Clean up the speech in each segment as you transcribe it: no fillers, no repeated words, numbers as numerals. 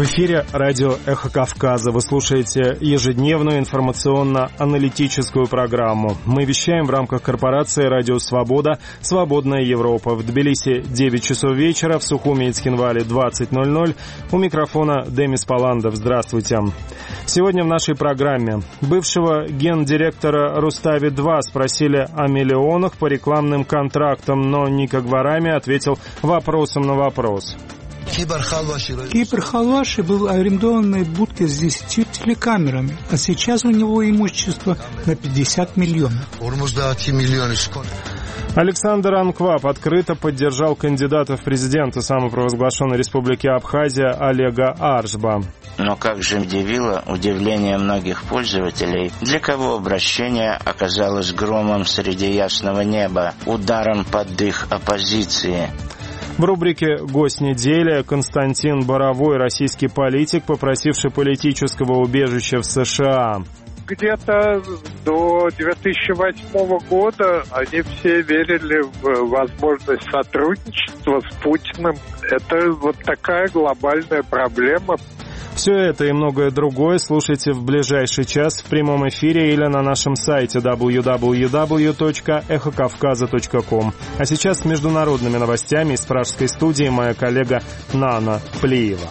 эфире радио «Эхо Кавказа». Вы слушаете ежедневную информационно-аналитическую программу. Мы вещаем в рамках корпорации «Радио Свобода», «Свободная Европа». В Тбилиси 9 часов вечера, в Сухуми и Цхинвале 20:00. У микрофона Демис Паландов. Здравствуйте. Сегодня в нашей программе бывшего гендиректора Рустави-2 спросили о миллионах по рекламным контрактам, но Ника Гварами ответил вопросом на вопрос. Кипр Халваши был арендованной будкой с 10 телекамерами, а сейчас у него имущество на 50 миллионов. Александр Анквап открыто поддержал кандидата в президенты самопровозглашенной республики Абхазия Олега Аршба. Но как же удивило удивление многих пользователей, для кого обращение оказалось громом среди ясного неба, ударом под дых оппозиции. В рубрике «Гость недели» Константин Боровой, российский политик, попросивший политического убежища в США. Где-то до 2008 года они все верили в возможность сотрудничества с Путиным. Это вот такая глобальная проблема. Все это и многое другое слушайте в ближайший час в прямом эфире или на нашем сайте www.эхокавказа.ком. А сейчас с международными новостями из пражской студии моя коллега Нана Плиева.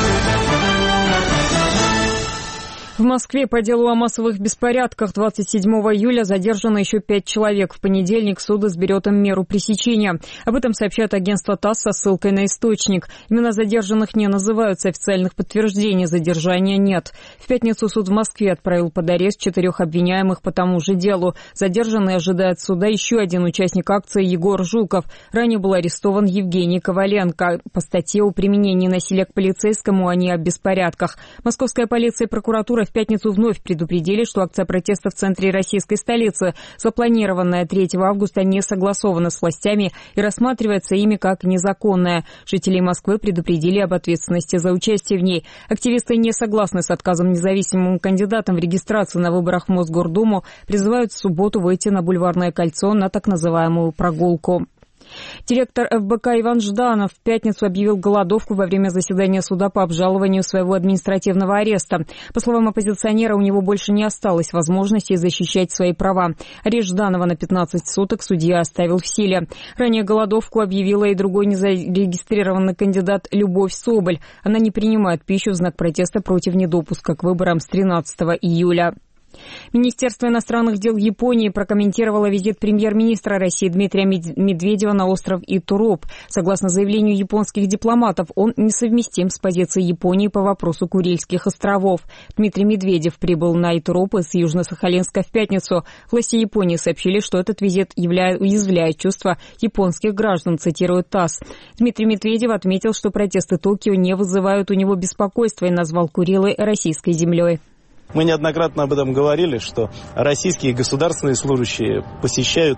В Москве по делу о массовых беспорядках 27 июля задержано еще 5 человек. В понедельник суд изберет им меру пресечения. Об этом сообщает агентство ТАСС со ссылкой на источник. Имена задержанных не называются, официальных подтверждений задержания нет. В пятницу суд в Москве отправил под арест 4 обвиняемых по тому же делу. Задержанный ожидает суда еще один участник акции Егор Жуков. Ранее был арестован Евгений Коваленко по статье о применении насилия к полицейскому, а не о беспорядках. Московская полиция и прокуратура в пятницу вновь предупредили, что акция протеста в центре российской столицы, запланированная 3 августа, не согласована с властями и рассматривается ими как незаконная. Жителей Москвы предупредили об ответственности за участие в ней. Активисты не согласны с отказом независимым кандидатам в регистрации на выборах в Мосгордуму, призывают в субботу выйти на Бульварное кольцо на так называемую прогулку. Директор ФБК Иван Жданов в пятницу объявил голодовку во время заседания суда по обжалованию своего административного ареста. По словам оппозиционера, у него больше не осталось возможности защищать свои права. Арест Жданова на 15 суток судья оставил в силе. Ранее голодовку объявила и другой незарегистрированный кандидат Любовь Соболь. Она не принимает пищу в знак протеста против недопуска к выборам с 13 июля. Министерство иностранных дел Японии прокомментировало визит премьер-министра России Дмитрия Медведева на остров Итуроп. Согласно заявлению японских дипломатов, он несовместим с позицией Японии по вопросу Курильских островов. Дмитрий Медведев прибыл на Итуроп из Южно-Сахалинска в пятницу. Власти Японии сообщили, что этот визит уязвляет чувства японских граждан, цитирует ТАСС. Дмитрий Медведев отметил, что протесты Токио не вызывают у него беспокойства и назвал Курилы российской землей. Мы неоднократно об этом говорили, что российские государственные служащие посещают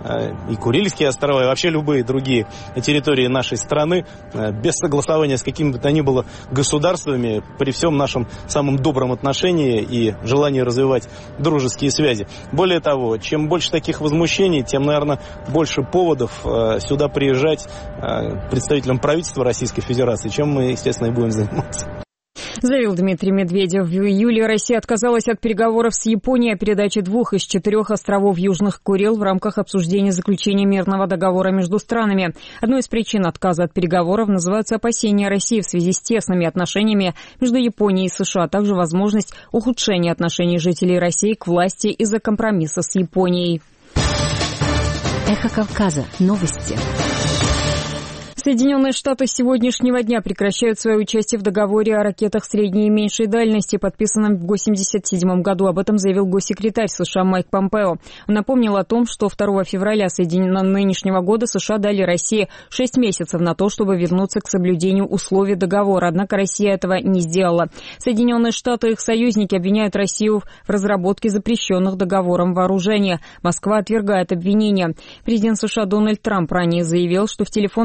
и Курильские острова, и вообще любые другие территории нашей страны без согласования с какими бы то ни было государствами, при всем нашем самом добром отношении и желании развивать дружеские связи. Более того, чем больше таких возмущений, тем, наверное, больше поводов сюда приезжать представителям правительства Российской Федерации, чем мы, естественно, и будем заниматься. Заявил Дмитрий Медведев. В июле Россия отказалась от переговоров с Японией о передаче 2 из 4 островов Южных Курил в рамках обсуждения заключения мирного договора между странами. Одной из причин отказа от переговоров называются опасения России в связи с тесными отношениями между Японией и США, а также возможность ухудшения отношений жителей России к власти из-за компромисса с Японией. Эхо Кавказа. Новости. Соединенные Штаты с сегодняшнего дня прекращают свое участие в договоре о ракетах средней и меньшей дальности, подписанном в 1987 году. Об этом заявил госсекретарь США Майк Помпео. Он напомнил о том, что 2 февраля нынешнего года США дали России 6 месяцев на то, чтобы вернуться к соблюдению условий договора. Однако Россия этого не сделала. Соединенные Штаты и их союзники обвиняют Россию в разработке запрещенных договором вооружения. Москва отвергает обвинения. Президент США Дональд Трамп ранее заявил, что в телефонном разговоре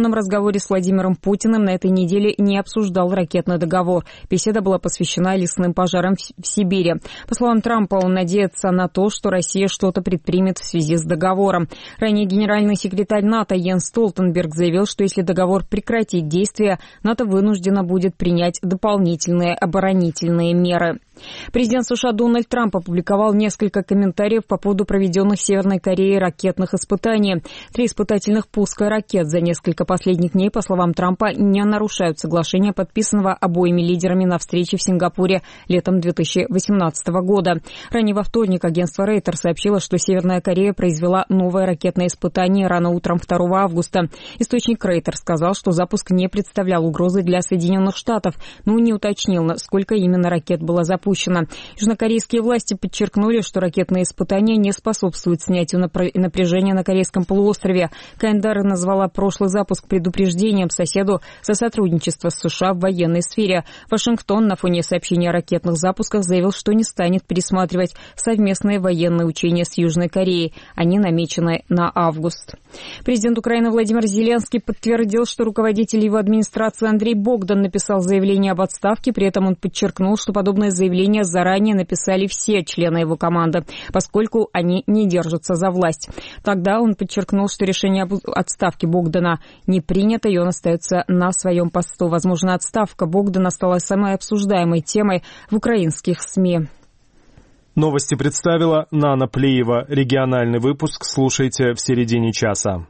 разговоре с Владимиром Путиным на этой неделе не обсуждал ракетный договор. Беседа была посвящена лесным пожарам в Сибири. По словам Трампа, он надеется на то, что Россия что-то предпримет в связи с договором. Ранее генеральный секретарь НАТО Йенс Столтенберг заявил, что если договор прекратит действие, НАТО вынуждено будет принять дополнительные оборонительные меры. Президент США Дональд Трамп опубликовал несколько комментариев по поводу проведенных в Северной Корее ракетных испытаний. 3 испытательных пуска ракет за несколько последних дней, по словам Трампа, не нарушают соглашения, подписанного обоими лидерами на встрече в Сингапуре летом 2018 года. Ранее во вторник агентство Рейтер сообщило, что Северная Корея произвела новое ракетное испытание рано утром 2 августа. Источник Рейтер сказал, что запуск не представлял угрозы для Соединенных Штатов, но не уточнил, сколько именно ракет было запущено. Южнокорейские власти подчеркнули, что ракетные испытания не способствуют снятию напряжения на Корейском полуострове. КНДР назвала прошлый запуск предупреждением соседу за сотрудничество с США в военной сфере. Вашингтон на фоне сообщения о ракетных запусках заявил, что не станет пересматривать совместные военные учения с Южной Кореей. Они намечены на август. Президент Украины Владимир Зеленский подтвердил, что руководитель его администрации Андрей Богдан написал заявление об отставке. При этом он подчеркнул, что подобное заявление заранее написали все члены его команды, поскольку они не держатся за власть. Тогда он подчеркнул, что решение об отставке Богдана не принято, и он остается на своем посту. Возможно, отставка Богдана стала самой обсуждаемой темой в украинских СМИ. Новости представила Нана Плиева. Региональный выпуск слушайте в середине часа.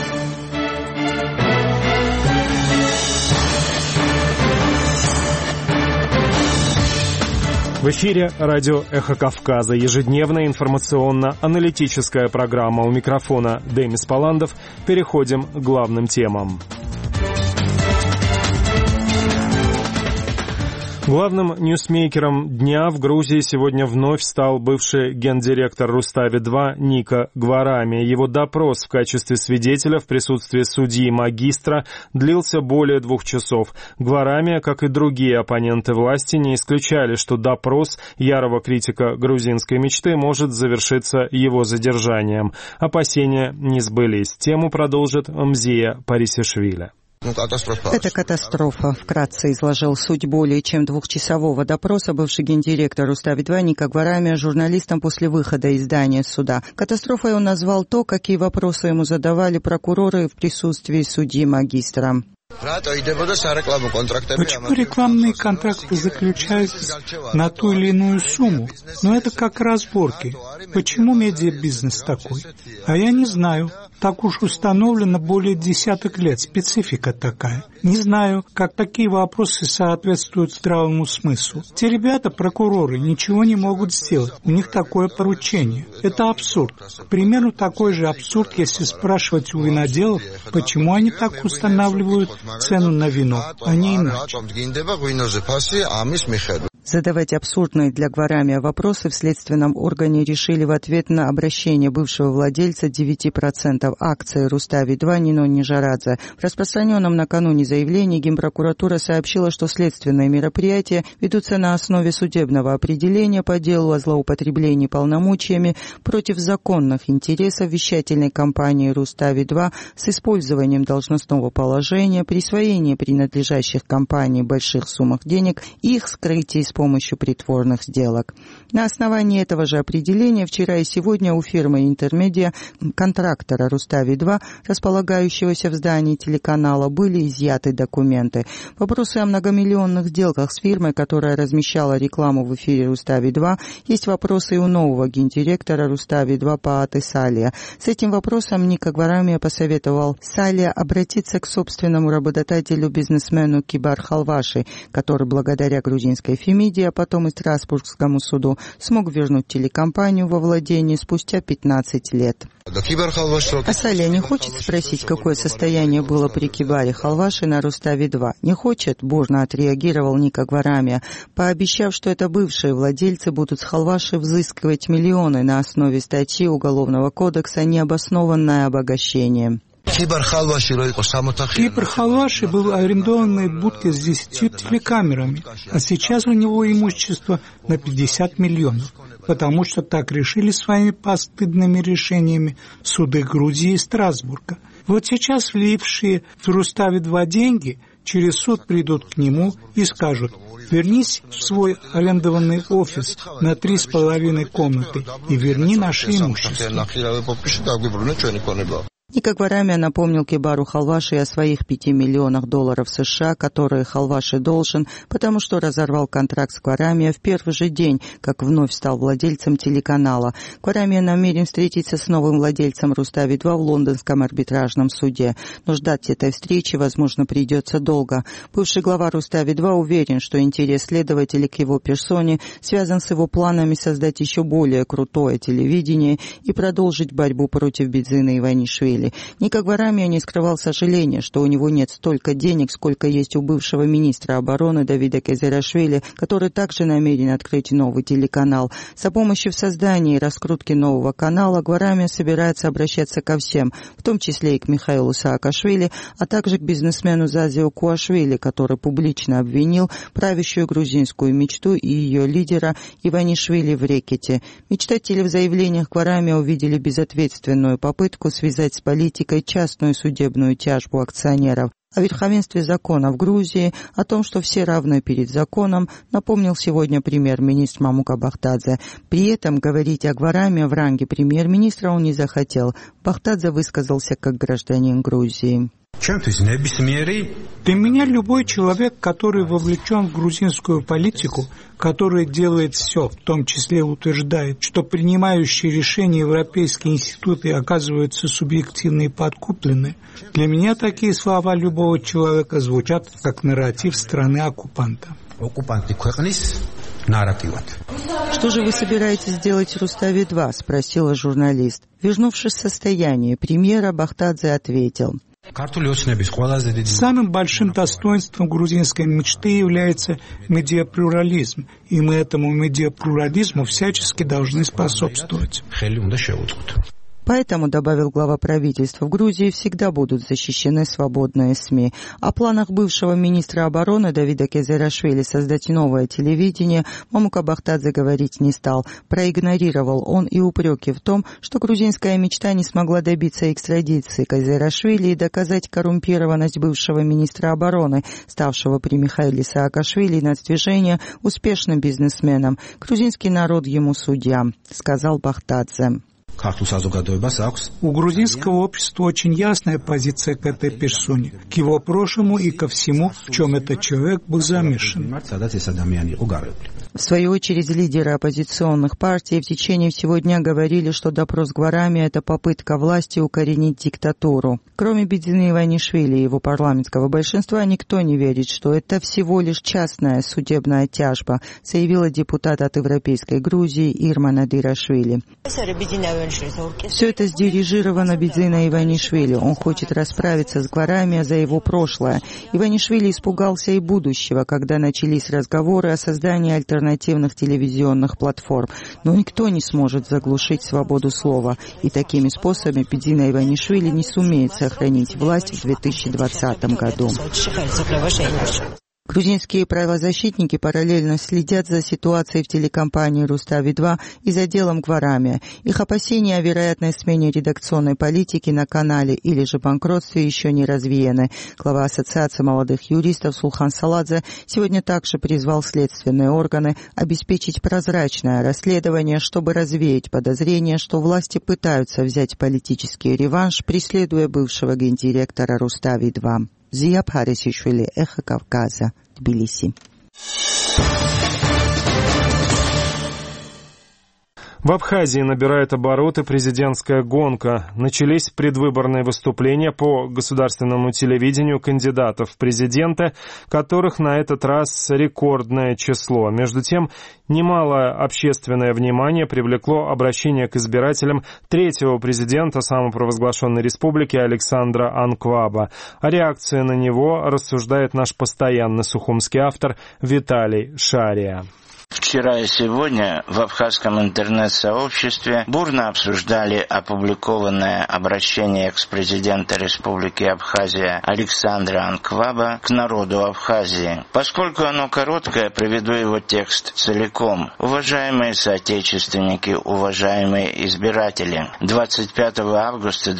В эфире радио «Эхо Кавказа». Ежедневная информационно-аналитическая программа. У микрофона Демис Паландов. Переходим к главным темам. Главным ньюсмейкером дня в Грузии сегодня вновь стал бывший гендиректор Рустави-2 Ника Гварами. Его допрос в качестве свидетеля в присутствии судьи-магистра длился более 2 часов. Гварами, как и другие оппоненты власти, не исключали, что допрос ярого критика грузинской мечты может завершиться его задержанием. Опасения не сбылись. Тему продолжит Мзия Парисишвили. Это катастрофа. Вкратце изложил суть более чем 2-часового допроса бывший гендиректор Рустави-2 Ника Гварами журналистам после выхода из здания суда. Катастрофой он назвал то, какие вопросы ему задавали прокуроры в присутствии судьи-магистра. Почему рекламные контракты заключаются на ту или иную сумму? Но это как разборки. Почему медиабизнес такой? А я не знаю. Так уж установлено более десяток лет. Специфика такая. Не знаю, как такие вопросы соответствуют здравому смыслу. Те ребята, прокуроры, ничего не могут сделать. У них такое поручение. Это абсурд. К примеру, такой же абсурд, если спрашивать у виноделов, почему они так устанавливают цену на вино, а не иначе. Задавать абсурдные для Гварами вопросы в следственном органе решили в ответ на обращение бывшего владельца 9% акций Рустави-2 Нино Нижарадзе. В распространенном накануне заявлении Генпрокуратура сообщила, что следственные мероприятия ведутся на основе судебного определения по делу о злоупотреблении полномочиями против законных интересов вещательной компании Рустави-2 с использованием должностного положения, присвоения принадлежащих компании больших суммах денег и их скрытия с помощью притворных сделок. На основании этого же определения вчера и сегодня у фирмы Интермедиа, контрактора Рустави-2, располагающегося в здании телеканала, были изъяты документы. Вопросы о многомиллионных сделках с фирмой, которая размещала рекламу в эфире Рустави-2, есть вопросы и у нового гендиректора Рустави-2 Пааты Салия. С этим вопросом Ника Гварами посоветовал Салия обратиться к собственному работодателю-бизнесмену Кибар Халваши, который благодаря грузинской фемиде, а потом и Страсбургскому суду, смог вернуть телекомпанию во владение спустя 15 лет. А Салия не хочет спросить, какое состояние было при Кибаре Халваши на Рустави-2? Не хочет? Бурно отреагировал Ника Гварами, пообещав, что это бывшие владельцы будут с Халваши взыскивать миллионы на основе статьи Уголовного кодекса «Необоснованное обогащение». Кипр Халваши был арендованной будкой с 10 телекамерами, а сейчас у него имущество на 50 миллионов, потому что так решили своими постыдными решениями суды Грузии и Страсбурга. Вот сейчас влившие в Рустави-2 деньги через суд придут к нему и скажут: вернись в свой арендованный офис на 3,5 комнаты и верни наше имущество. Ника Гварамия напомнил Кибару Халваши о своих $5 миллионах США, которые Халваши должен, потому что разорвал контракт с Гварамия в первый же день, как вновь стал владельцем телеканала. Гварамия намерен встретиться с новым владельцем Рустави-2 в лондонском арбитражном суде. Но ждать этой встречи, возможно, придется долго. Бывший глава Рустави-2 уверен, что интерес следователей к его персоне связан с его планами создать еще более крутое телевидение и продолжить борьбу против Бидзина Иванишвили. Ника Гварамия не скрывал сожаления, что у него нет столько денег, сколько есть у бывшего министра обороны Давида Кезерашвили, который также намерен открыть новый телеканал. За помощью в создании и раскрутке нового канала Гварамия собирается обращаться ко всем, в том числе и к Михаилу Саакашвили, а также к бизнесмену Зазио Куашвили, который публично обвинил правящую грузинскую мечту и ее лидера Иванишвили в рэкете. Мечтатели в заявлениях Гварамия увидели безответственную попытку связать с политикой частную судебную тяжбу акционеров. О верховенстве закона в Грузии, о том, что все равны перед законом, напомнил сегодня премьер-министр Мамука Бахтадзе. При этом говорить о Гварамии в ранге премьер-министра он не захотел. Бахтадзе высказался как гражданин Грузии. Для меня любой человек, который вовлечен в грузинскую политику, который делает все, в том числе утверждает, что принимающие решения европейские институты оказываются субъективны и подкуплены, для меня такие слова любого человека звучат как нарратив страны-оккупанта. «Что же вы собираетесь делать в Рустави-2?» – спросила журналист. Вернувшись в состояние премьера, Бахтадзе ответил: самым большим достоинством грузинской мечты является медиаплюрализм, и мы этому медиаплюрализму всячески должны способствовать. Поэтому, добавил глава правительства, в Грузии всегда будут защищены свободные СМИ. О планах бывшего министра обороны Давида Кезерашвили создать новое телевидение Мамука Бахтадзе говорить не стал. Проигнорировал он и упреки в том, что грузинская мечта не смогла добиться экстрадиции Кезерашвили и доказать коррумпированность бывшего министра обороны, ставшего при Михаиле Саакашвили на движение успешным бизнесменом. Грузинский народ ему судья, сказал Бахтадзе. У грузинского общества очень ясная позиция к этой персоне, к его прошлому и ко всему, в чем этот человек был замешан. В свою очередь, лидеры оппозиционных партий в течение всего дня говорили, что допрос Гварамии – это попытка власти укоренить диктатуру. Кроме Бидзина Иванишвили и его парламентского большинства, никто не верит, что это всего лишь частная судебная тяжба, заявила депутат от Европейской Грузии Ирма Надирашвили. Все это сдирижировано Бидзина Иванишвили. Он хочет расправиться с Гварамией за его прошлое. Иванишвили испугался и будущего, когда начались разговоры о создании альтернативных телевизионных платформ. Но никто не сможет заглушить свободу слова. И такими способами Бидзина Иванишвили не сумеет сохранить власть в 2020 году. Грузинские правозащитники параллельно следят за ситуацией в телекомпании «Рустави-2» и за делом Гварамия. Их опасения о вероятной смене редакционной политики на канале или же банкротстве еще не развеяны. Глава Ассоциации молодых юристов Сулхан Саладзе сегодня также призвал следственные органы обеспечить прозрачное расследование, чтобы развеять подозрения, что власти пытаются взять политический реванш, преследуя бывшего гендиректора «Рустави-2». Зия Парисишвили, Эхо Кавказа, Тбилиси. В Абхазии набирает обороты президентская гонка. Начались предвыборные выступления по государственному телевидению кандидатов в президенты, которых на этот раз рекордное число. Между тем, немало общественное внимание привлекло обращение к избирателям третьего президента самопровозглашенной республики Александра Анкваба. О реакции на него рассуждает наш постоянный сухумский автор Виталий Шария. Вчера и сегодня в абхазском интернет-сообществе бурно обсуждали опубликованное обращение экс-президента Республики Абхазия Александра Анкваба к народу Абхазии. Поскольку оно короткое, приведу его текст целиком. Уважаемые соотечественники, уважаемые избиратели, 25 августа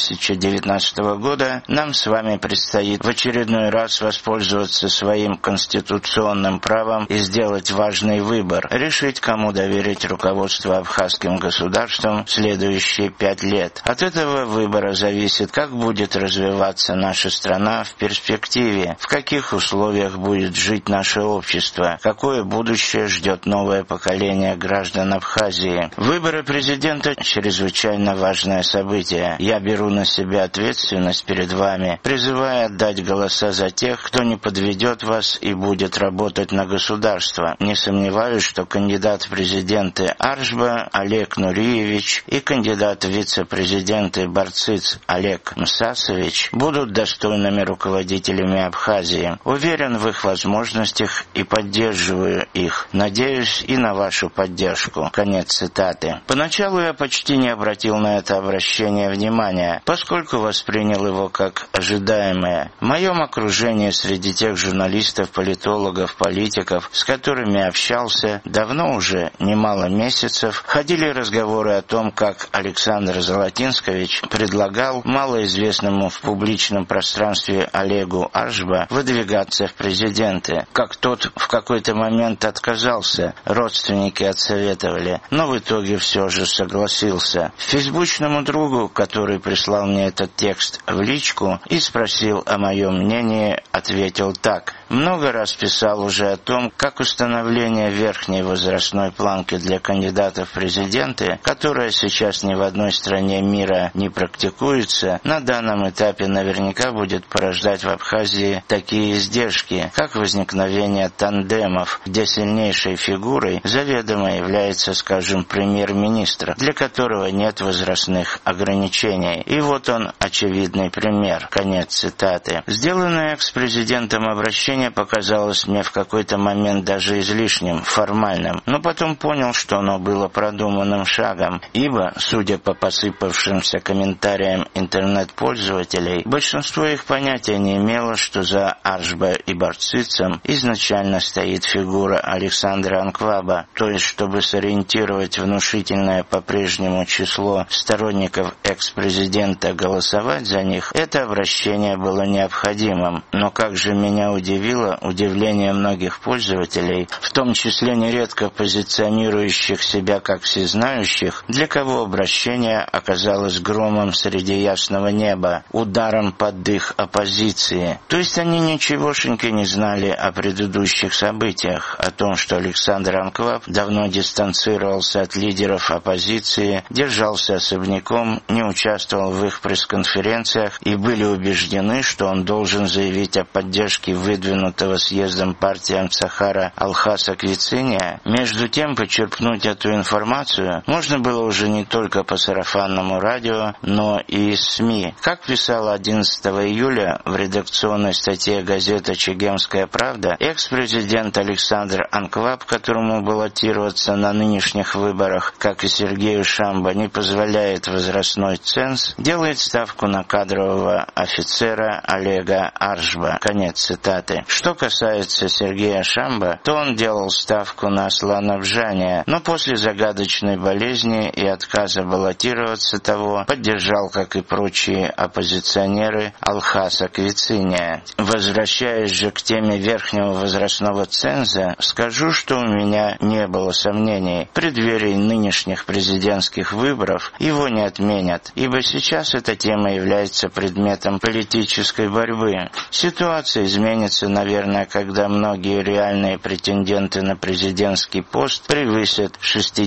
2019 года нам с вами предстоит в очередной раз воспользоваться своим конституционным правом и сделать важный выбор – решить, кому доверить руководство абхазским государством в следующие 5 лет. От этого выбора зависит, как будет развиваться наша страна в перспективе, в каких условиях будет жить наше общество, какое будущее ждет новое поколение граждан Абхазии. Выборы президента – чрезвычайно важное событие. Я беру на себя ответственность перед вами, призывая отдать голоса за тех, кто не подведет вас и будет работать на государство. Не сомневаюсь, что кандидат в президенты Аршба Олег Нуриевич и кандидат в вице-президенты Барциц Олег Мсасович будут достойными руководителями Абхазии. Уверен в их возможностях и поддерживаю их. Надеюсь и на вашу поддержку. Конец цитаты. Поначалу я почти не обратил на это обращение внимания, поскольку воспринял его как ожидаемое. В моем окружении среди тех журналистов, политологов, политиков, с которыми общался давно уже немало месяцев, ходили разговоры о том, как Александр Золотинскович предлагал малоизвестному в публичном пространстве Олегу Аршба выдвигаться в президенты. Как тот в какой-то момент отказался, родственники отсоветовали, но в итоге все же согласился. Фейсбучному другу, который прислал мне этот текст в личку и спросил о моем мнении, ответил так. Много раз писал уже о том, как установление верхней возрастной планки для кандидатов в президенты, которая сейчас ни в одной стране мира не практикуется, на данном этапе наверняка будет порождать в Абхазии такие издержки, как возникновение тандемов, где сильнейшей фигурой заведомо является, скажем, премьер-министр, для которого нет возрастных ограничений. И вот он, очевидный пример. Конец цитаты. Сделанное экс-президентом обращение показалось мне в какой-то момент даже излишним, формальным, но потом понял, что оно было продуманным шагом, ибо, судя по посыпавшимся комментариям интернет-пользователей, большинство их понятия не имело, что за Аршба и Барцицем изначально стоит фигура Александра Анкваба, то есть, чтобы сориентировать внушительное по-прежнему число сторонников экс-президента голосовать за них, это обращение было необходимым. Но как же меня удивило удивление многих пользователей, в том числе нередко позиционирующих себя как всезнающих, для кого обращение оказалось громом среди ясного неба, ударом под дых оппозиции. То есть они ничегошеньки не знали о предыдущих событиях, о том, что Александр Анкваб давно дистанцировался от лидеров оппозиции, держался особняком, не участвовал в их пресс-конференциях и были убеждены, что он должен заявить о поддержке выдвинутого съездом партии Амцахара Алхаса Квициния. Между тем, почерпнуть эту информацию можно было уже не только по сарафанному радио, но и из СМИ. Как писала 11 июля в редакционной статье газеты «Чегемская правда», экс-президент Александр Анкваб, которому баллотироваться на нынешних выборах, как и Сергею Шамбо, не позволяет возрастной ценз, делает ставку на кадрового офицера Олега Аршба. Конец цитаты. Что касается Сергея Шамбо, то он делал ставку на Аслана Бжания, но после загадочной болезни и отказа баллотироваться того поддержал, как и прочие оппозиционеры, Алхаса Квициния. Возвращаясь же к теме верхнего возрастного ценза, скажу, что у меня не было сомнений. В преддверии нынешних президентских выборов его не отменят, ибо сейчас эта тема является предметом политической борьбы. Ситуация изменится, наверное, когда многие реальные претенденты на президентский пост превысят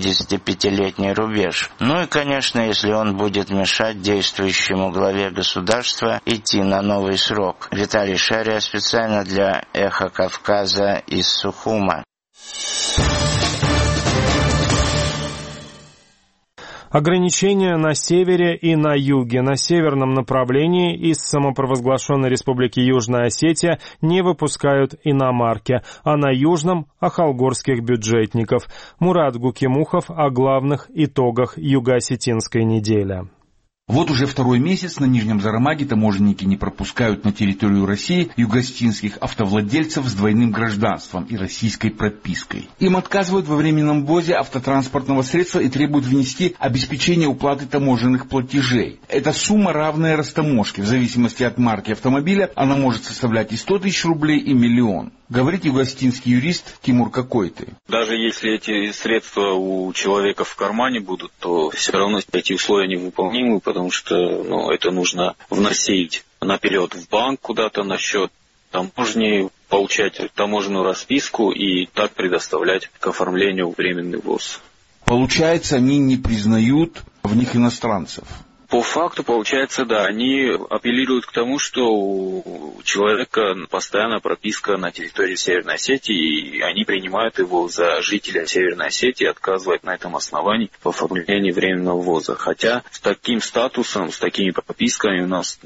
65-летний рубеж. Ну и, конечно, если он будет мешать действующему главе государства идти на новый срок. Виталий Шария специально для «Эхо Кавказа» из Сухума. Ограничения на севере и на юге. На северном направлении из самопровозглашенной республики Южная Осетия не выпускают иномарки, а на южном – ахалгорских бюджетников. Мурат Гукимухов о главных итогах юго-осетинской недели. Вот уже второй месяц на Нижнем Зарамаге таможенники не пропускают на территорию России юго-осетинских автовладельцев с двойным гражданством и российской пропиской. Им отказывают во временном ввозе автотранспортного средства и требуют внести обеспечение уплаты таможенных платежей. Эта сумма равная растаможке. В зависимости от марки автомобиля она может составлять и 100 тысяч рублей, и миллион. Говорит юго-осетинский юрист Тимур Какойты. Даже если эти средства у человека в кармане будут, то все равно эти условия невыполнимы, потому что это нужно вносить наперед в банк куда-то на счет таможни, получать таможенную расписку и так предоставлять к оформлению временный ввоз. Получается, они не признают в них иностранцев. По факту, получается, да, они апеллируют к тому, что у человека постоянная прописка на территории Северной Осетии, и они принимают его за жителя Северной Осетии и отказывают на этом основании в оформлении временного ввоза. Хотя с таким статусом, с такими прописками у нас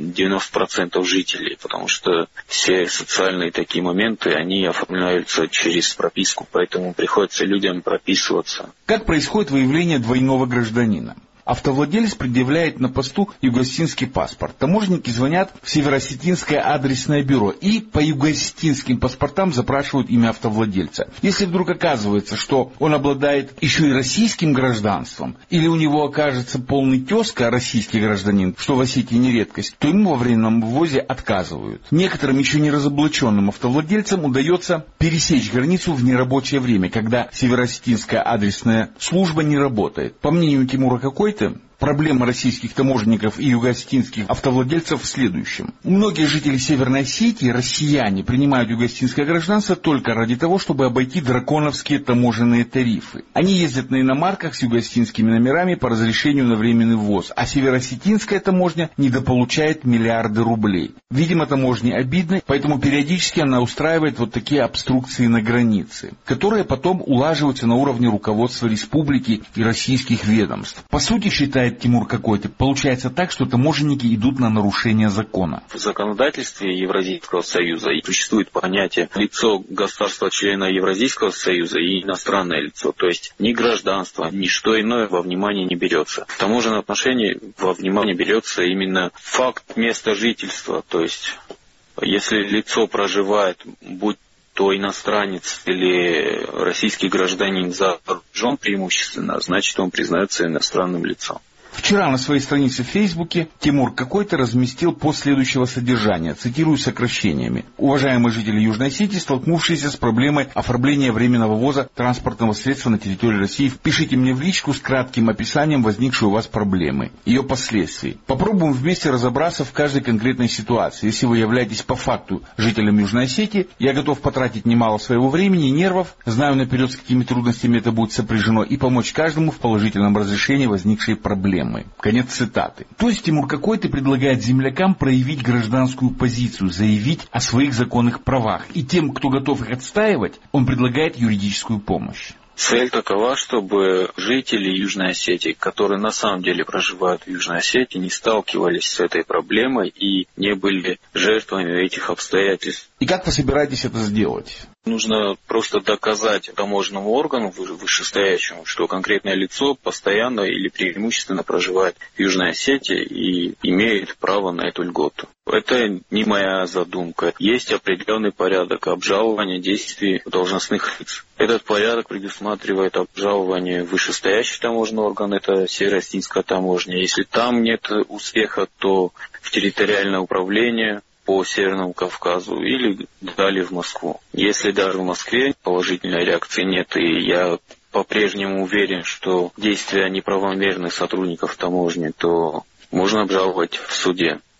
90% жителей, потому что все социальные такие моменты, они оформляются через прописку, поэтому приходится людям прописываться. Как происходит выявление двойного гражданина? Автовладелец предъявляет на посту юго-осетинский паспорт. Таможенники звонят в Северо-Осетинское адресное бюро и по юго-осетинским паспортам запрашивают имя автовладельца. Если вдруг оказывается, что он обладает еще и российским гражданством, или у него окажется полный тезка российский гражданин, что в Осетии не редкость, то ему во временном ввозе отказывают. Некоторым еще не разоблаченным автовладельцам удается пересечь границу в нерабочее время, когда Северо-Осетинская адресная служба не работает. По мнению Тимура Какойты, проблема российских таможенников и юго-осетинских автовладельцев в следующем. Многие жители Северной Осетии, россияне, принимают юго-осетинское гражданство только ради того, чтобы обойти драконовские таможенные тарифы. Они ездят на иномарках с юго-осетинскими номерами по разрешению на временный ввоз, а северо-осетинская таможня недополучает миллиарды рублей. Видимо, таможне обидно, поэтому периодически она устраивает вот такие обструкции на границе, которые потом улаживаются на уровне руководства республики и российских ведомств. По сути, считает Тимур Какойты, получается так, что таможенники идут на нарушение закона. В законодательстве Евразийского союза существует понятие лицо государства-члена Евразийского союза и иностранное лицо. То есть ни гражданство, ни что иное во внимание не берется. В таможенном отношении во внимание берется именно факт места жительства. То есть если лицо проживает, будь то иностранец или российский гражданин за рубежом преимущественно, значит он признается иностранным лицом. Вчера на своей странице в Фейсбуке Тимур Какойты разместил пост следующего содержания, цитирую сокращениями. Уважаемые жители Южной Осетии, столкнувшиеся с проблемой оформления временного ввоза транспортного средства на территории России, пишите мне в личку с кратким описанием возникшей у вас проблемы, ее последствий. Попробуем вместе разобраться в каждой конкретной ситуации. Если вы являетесь по факту жителем Южной Осетии, я готов потратить немало своего времени и нервов, знаю наперед, с какими трудностями это будет сопряжено, и помочь каждому в положительном разрешении возникшей проблемы. Конец цитаты. То есть Тимур Какойты предлагает землякам проявить гражданскую позицию, заявить о своих законных правах. И тем, кто готов их отстаивать, он предлагает юридическую помощь. Цель такова, чтобы жители Южной Осетии, которые на самом деле проживают в Южной Осетии, не сталкивались с этой проблемой и не были жертвами этих обстоятельств. И как вы собираетесь это сделать? Нужно просто доказать таможенному органу вышестоящему, что конкретное лицо постоянно или преимущественно проживает в Южной Осетии и имеет право на эту льготу. Это не моя задумка. Есть определенный порядок обжалования действий должностных лиц. Этот порядок предусматривает обжалование вышестоящий таможенный орган, это Северо-Осетинская таможня. Если там нет успеха, то в территориальное управление по Северному Кавказу или далее в Москву. Если даже в Москве положительной реакции нет, и я по-прежнему уверен, что действия неправомерных сотрудников таможни, то можно обжаловать в суде.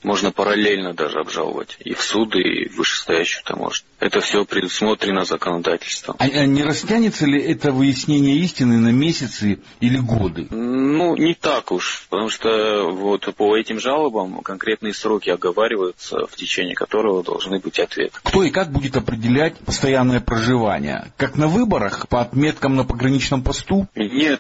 Можно параллельно даже обжаловать и в суды, и в вышестоящую таможню. Это все предусмотрено законодательством. А не растянется ли это выяснение истины на месяцы или годы? Не так уж, потому что вот по этим жалобам конкретные сроки оговариваются, в течение которого должны быть ответы. Кто и как будет определять постоянное проживание? Как на выборах, по отметкам на пограничном посту? Нет,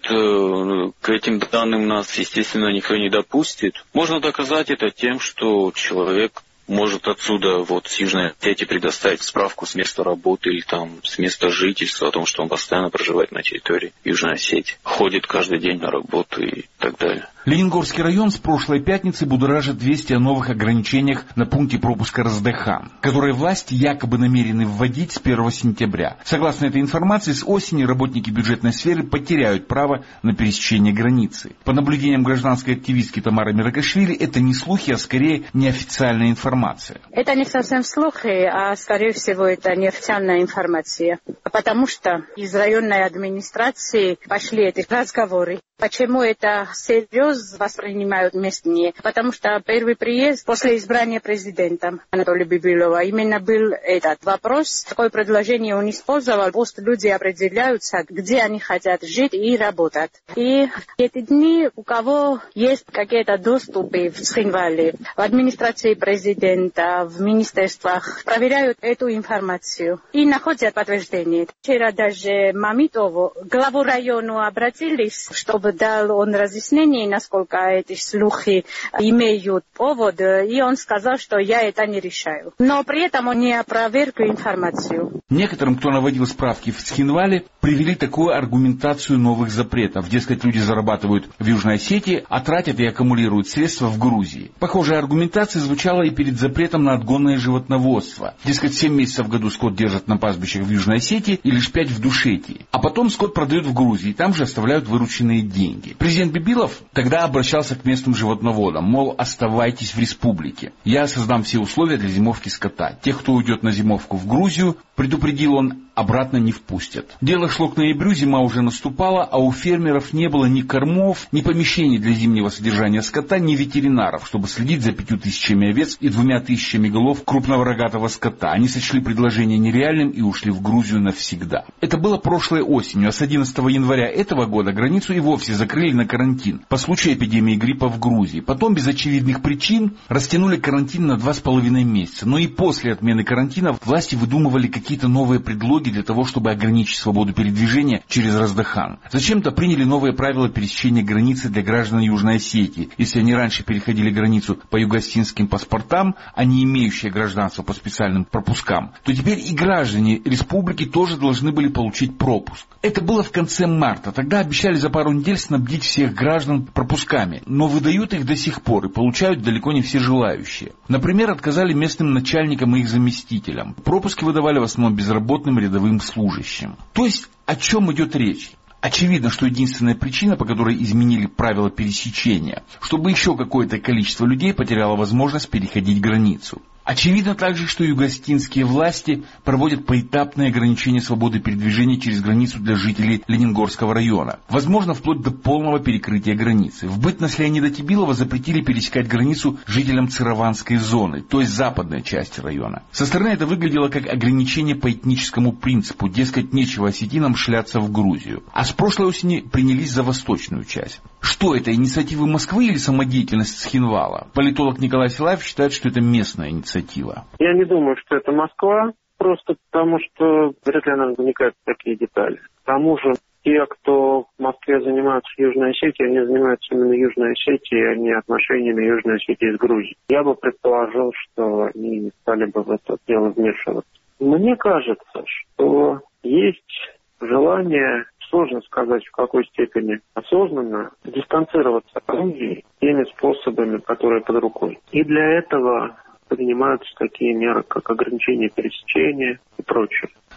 к этим данным нас, естественно, никто не допустит. Можно доказать это тем, что человек может отсюда, с Южной Осетии, предоставить справку с места работы или с места жительства о том, что он постоянно проживает на территории Южной Осетии, ходит каждый день на работу и так далее. Ленингорский район с прошлой пятницы будоражит вести о новых ограничениях на пункте пропуска Раздэхан, которые власти якобы намерены вводить с 1 сентября. Согласно этой информации, с осени работники бюджетной сферы потеряют право на пересечение границы. По наблюдениям гражданской активистки Тамары Миракашвили, это не слухи, а скорее неофициальная информация. Это не совсем слухи, а скорее всего это неофициальная информация. Потому что из районной администрации пошли эти разговоры. Почему это всерьез воспринимают местные? Потому что первый приезд после избрания президента Анатолия Бибилова именно был этот вопрос. Такое предложение он использовал. Пусть люди определяются, где они хотят жить и работать. И эти дни, у кого есть какие-то доступы в Схинвале, в администрации президента, в министерствах, проверяют эту информацию и находят подтверждение. Вчера даже Мамитову, главу района, обратились, чтобы дал он разъяснение, насколько эти слухи имеют повод, и он сказал, что я это не решаю. Но при этом он не опроверг информацию. Некоторым, кто наводил справки в Схинвале, привели такую аргументацию новых запретов. Дескать, люди зарабатывают в Южной Осетии, а тратят и аккумулируют средства в Грузии. Похожая аргументация звучала и перед запретом на отгонное животноводство. Дескать, 7 месяцев в году скот держат на пастбищах в Южной Осетии и лишь 5 в Душетии. А потом скот продают в Грузии, там же оставляют вырученные деньги. Президент Бибилов тогда обращался к местным животноводам, мол, оставайтесь в республике. Я создам все условия для зимовки скота. Тех, кто уйдет на зимовку в Грузию, предупредил он, обратно не впустят. Дело шло к ноябрю, зима уже наступала, а у фермеров не было ни кормов, ни помещений для зимнего содержания скота, ни ветеринаров, чтобы следить за 5000 овец и 2000 голов крупного рогатого скота. Они сочли предложение нереальным и ушли в Грузию навсегда. Это было прошлой осенью, а с 11 января этого года границу и вовсе закрыли на карантин по случаю эпидемии гриппа в Грузии. Потом без очевидных причин растянули карантин на 2,5 месяца. Но и после отмены карантина власти выдумывали какие-то новые предлоги для того, чтобы ограничить свободу передвижения через Раздэхан. Зачем-то приняли новые правила пересечения границы для граждан Южной Осетии. Если они раньше переходили границу по югоосетинским паспортам, а не имеющие гражданство по специальным пропускам, то теперь и граждане республики тоже должны были получить пропуск. Это было в конце марта. Тогда обещали за пару недель снабдить всех граждан пропусками, но выдают их до сих пор и получают далеко не все желающие. Например, отказали местным начальникам и их заместителям. Пропуски выдавали в основном безработным рядовым служащим. То есть о чем идет речь? Очевидно, что единственная причина, по которой изменили правила пересечения, чтобы еще какое-то количество людей потеряло возможность переходить границу. Очевидно также, что югоосетинские власти проводят поэтапное ограничение свободы передвижения через границу для жителей Ленингорского района. Возможно, вплоть до полного перекрытия границы. В бытность Леонида Тибилова запретили пересекать границу жителям Цыраванской зоны, то есть западной части района. Со стороны это выглядело как ограничение по этническому принципу, дескать, нечего осетинам шляться в Грузию. А с прошлой осени принялись за восточную часть. Что это, инициатива Москвы или самодеятельность Схинвала? Политолог Николай Силаев считает, что это местная инициатива. Я не думаю, что это Москва, просто потому что вряд ли нам вникают в такие детали. К тому же те, кто в Москве занимаются Южной Осетией, они занимаются именно Южной Осетией, а не отношениями Южной Осетии с Грузией. Я бы предположил, что они не стали бы в это дело вмешиваться. Мне кажется, что есть желание, сложно сказать, в какой степени осознанно, дистанцироваться от Грузии теми способами, которые под рукой. И для этого принимаются такие меры, как ограничение пересечения и прочее.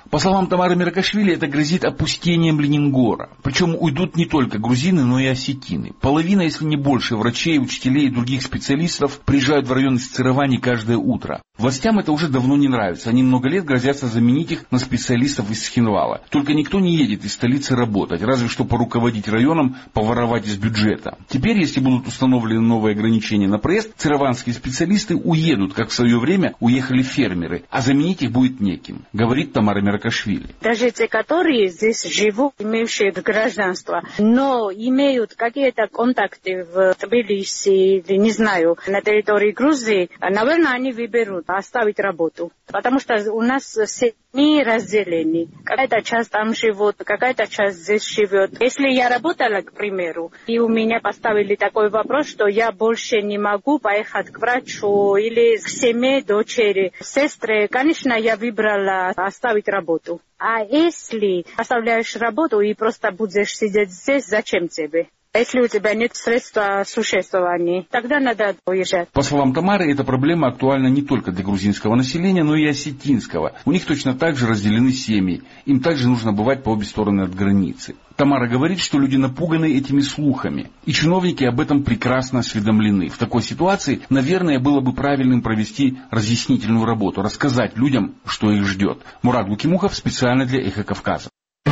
По словам Тамары Меркашвили, это грозит опустением Ленингора. Причем уйдут не только грузины, но и осетины. Половина, если не больше, врачей, учителей и других специалистов приезжают в район Сцировани каждое утро. Властям это уже давно не нравится. Они много лет грозятся заменить их на специалистов из Схинвала. Только никто не едет из столицы работать, разве что поруководить районом, поворовать из бюджета. Теперь, если будут установлены новые ограничения на проезд, цированские специалисты уедут, как в свое время уехали фермеры, а заменить их будет неким, говорит Тамара Меркашвили. Даже те, которые здесь живут, имеющие гражданство, но имеют какие-то контакты в Тбилиси или, не знаю, на территории Грузии, наверное, они выберут оставить работу. Потому что у нас семьи разделены. Какая-то часть там живет, какая-то часть здесь живет. Если я работала, к примеру, и у меня поставили такой вопрос, что я больше не могу поехать к врачу или к семье, дочери, сестре, конечно, я выбрала оставить работу. А если оставляешь работу и просто будешь сидеть здесь, зачем тебе? Если у тебя нет средств существования, тогда надо уезжать. По словам Тамары, эта проблема актуальна не только для грузинского населения, но и осетинского. У них точно так же разделены семьи. Им также нужно бывать по обе стороны от границы. Тамара говорит, что люди напуганы этими слухами. И чиновники об этом прекрасно осведомлены. В такой ситуации, наверное, было бы правильным провести разъяснительную работу, рассказать людям, что их ждет. Мурат Гукимухов специально для «Эхо Кавказа».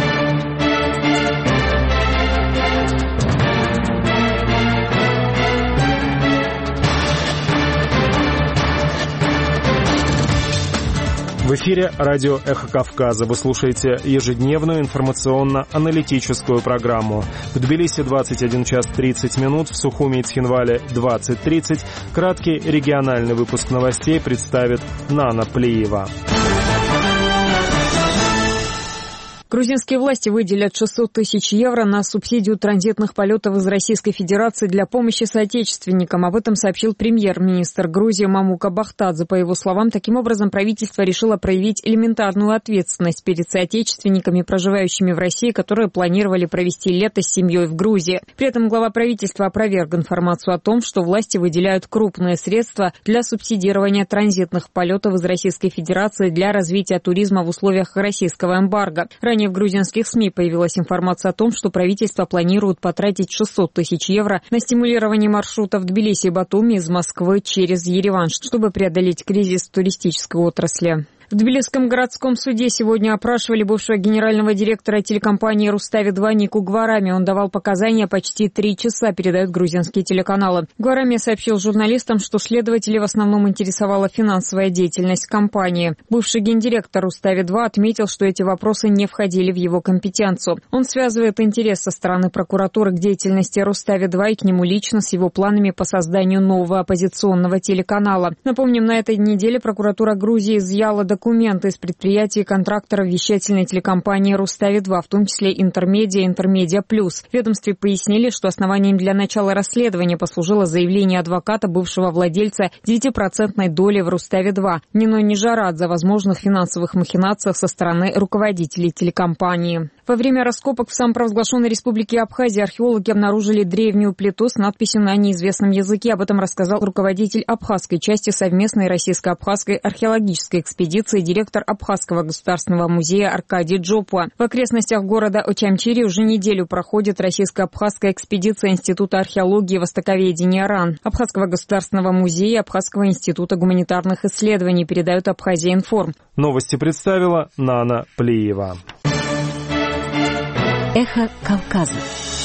В эфире радио «Эхо Кавказа». Вы слушаете ежедневную информационно-аналитическую программу. В Тбилиси 21 час 30 минут, в Сухуми и Цхинвале 20:30. Краткий региональный выпуск новостей представит Нана Плиева. Грузинские власти выделят 600 тысяч евро на субсидию транзитных полетов из Российской Федерации для помощи соотечественникам. Об этом сообщил премьер-министр Грузии Мамука Бахтадзе. По его словам, таким образом правительство решило проявить элементарную ответственность перед соотечественниками, проживающими в России, которые планировали провести лето с семьей в Грузии. При этом глава правительства опроверг информацию о том, что власти выделяют крупные средства для субсидирования транзитных полетов из Российской Федерации для развития туризма в условиях российского эмбарго. Ранее в грузинских СМИ появилась информация о том, что правительство планирует потратить 600 тысяч евро на стимулирование маршрутов Тбилиси и Батуми из Москвы через Ереван, чтобы преодолеть кризис в туристической отрасли. В Тбилисском городском суде сегодня опрашивали бывшего генерального директора телекомпании «Рустави-2» Нику Гварами. Он давал показания почти 3 часа, передают грузинские телеканалы. Гварами сообщил журналистам, что следователей в основном интересовала финансовая деятельность компании. Бывший гендиректор «Рустави-2» отметил, что эти вопросы не входили в его компетенцию. Он связывает интерес со стороны прокуратуры к деятельности «Рустави-2» и к нему лично с его планами по созданию нового оппозиционного телеканала. Напомним, на этой неделе прокуратура Грузии изъяла документы из предприятий и контракторов вещательной телекомпании «Рустави-2», в том числе «Интермедиа» и «Интермедиа Плюс». В ведомстве пояснили, что основанием для начала расследования послужило заявление адвоката бывшего владельца 9% доли в «Рустави-2» Нино Нижарадзе о возможных финансовых махинациях со стороны руководителей телекомпании. Во время раскопок в самопровозглашенной республике Абхазия археологи обнаружили древнюю плиту с надписью на неизвестном языке. Об этом рассказал руководитель абхазской части совместной российско-абхазской археологической экспедиции, директор Абхазского государственного музея Аркадий Джопуа. В окрестностях города Очамчири уже неделю проходит российско-абхазская экспедиция Института археологии и востоковедения РАН, Абхазского государственного музея, Абхазского института гуманитарных исследований, передает Абхазия-Информ. Новости представила Нана Плиева. Эхо Кавказа.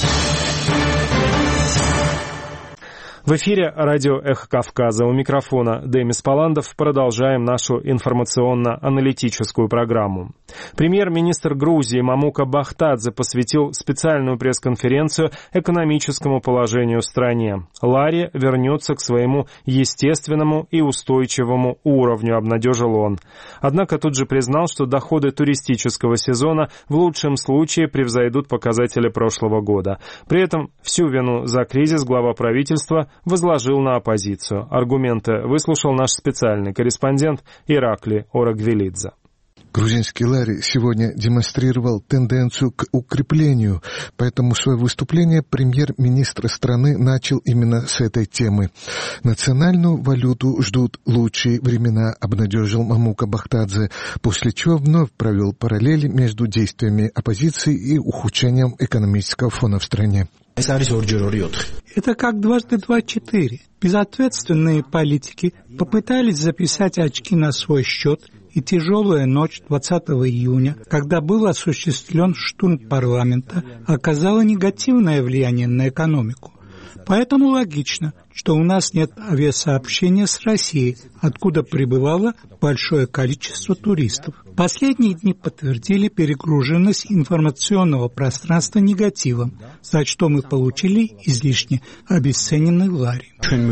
В эфире радио «Эхо Кавказа». У микрофона Демис Паландов. Продолжаем нашу информационно-аналитическую программу. Премьер-министр Грузии Мамука Бахтадзе посвятил специальную пресс-конференцию экономическому положению в стране. Лари вернется к своему естественному и устойчивому уровню, обнадежил он. Однако тут же признал, что доходы туристического сезона в лучшем случае превзойдут показатели прошлого года. При этом всю вину за кризис глава правительства возложил на оппозицию. Аргументы выслушал наш специальный корреспондент Иракли Орагвелидзе. Грузинский лари сегодня демонстрировал тенденцию к укреплению, поэтому свое выступление премьер-министр страны начал именно с этой темы. Национальную валюту ждут лучшие времена, обнадежил Мамука Бахтадзе, после чего вновь провел параллели между действиями оппозиции и ухудшением экономического фона в стране. Это как дважды 2 – 4. Безответственные политики попытались записать очки на свой счет, и тяжелая ночь 20 июня, когда был осуществлен штурм парламента, оказала негативное влияние на экономику. Поэтому логично, что у нас нет авиасообщения с Россией, откуда прибывало большое количество туристов. Последние дни подтвердили перегруженность информационного пространства негативом, за что мы получили излишне обесцененный лари.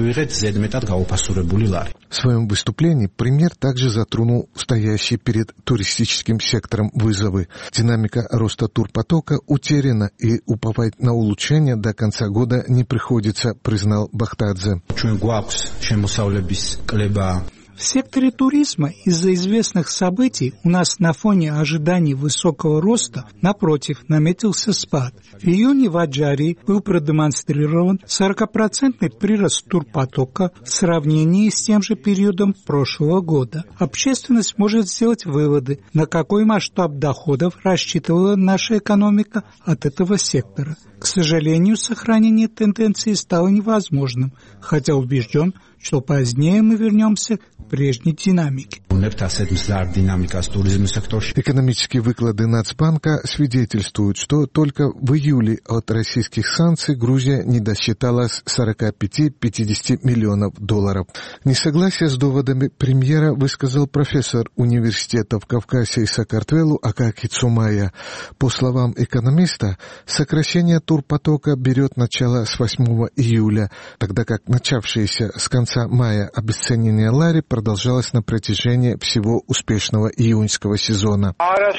В своем выступлении премьер также затронул стоящие перед туристическим сектором вызовы. Динамика роста турпотока утеряна, и уповать на улучшение до конца года не приходится, признал Бахтадзе. В секторе туризма из-за известных событий у нас на фоне ожиданий высокого роста, напротив, наметился спад. В июне в Аджарии был продемонстрирован 40% прирост турпотока в сравнении с тем же периодом прошлого года. Общественность может сделать выводы, на какой масштаб доходов рассчитывала наша экономика от этого сектора. К сожалению, сохранение тенденции стало невозможным, хотя убежден, что позднее мы вернемся к прежней динамике. Экономические выклады Нацбанка свидетельствуют, что только в июле от российских санкций Грузия не досчиталась 45-50 миллионов долларов. Несогласие с доводами премьера высказал профессор университета в Кавказе и Сакартвелу Акаки Цумая. По словам экономиста, сокращение турпотока берет начало с 8 июля, тогда как начавшееся с конца мая обесценение лари продолжалось на протяжении всего успешного июньского сезона.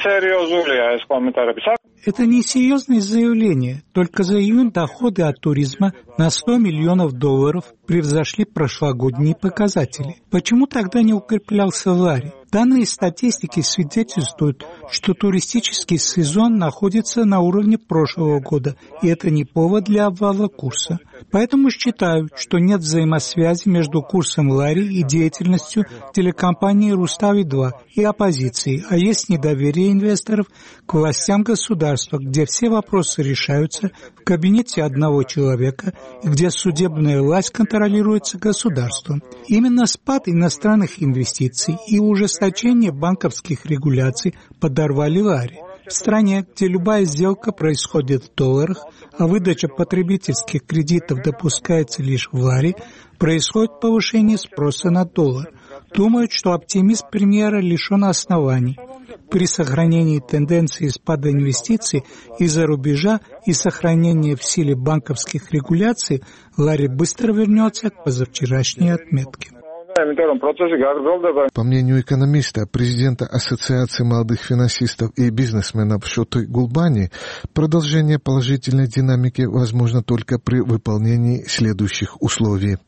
Это не серьезное заявление. Только за июнь доходы от туризма на 100 миллионов долларов превзошли прошлогодние показатели. Почему тогда не укреплялся лари? Данные статистики свидетельствуют, что туристический сезон находится на уровне прошлого года, и это не повод для обвала курса. Поэтому считаю, что нет взаимосвязи между курсом лари и деятельностью телекомпании «Рустави-2» и оппозиции, а есть недоверие инвесторов к властям государства, где все вопросы решаются в кабинете одного человека и где судебная власть контролируется государством. Именно спад иностранных инвестиций и ужесточение банковских регуляций подорвали лари. В стране, где любая сделка происходит в долларах, а выдача потребительских кредитов допускается лишь в лари, происходит повышение спроса на доллар. Думают, что оптимизм премьера лишен оснований. При сохранении тенденции спада инвестиций из-за рубежа и сохранении в силе банковских регуляций лари быстро вернется к позавчерашней отметке. По мнению экономиста, президента Ассоциации молодых финансистов и бизнесменов Шоты Гулбани, продолжение положительной динамики возможно только при выполнении следующих условий.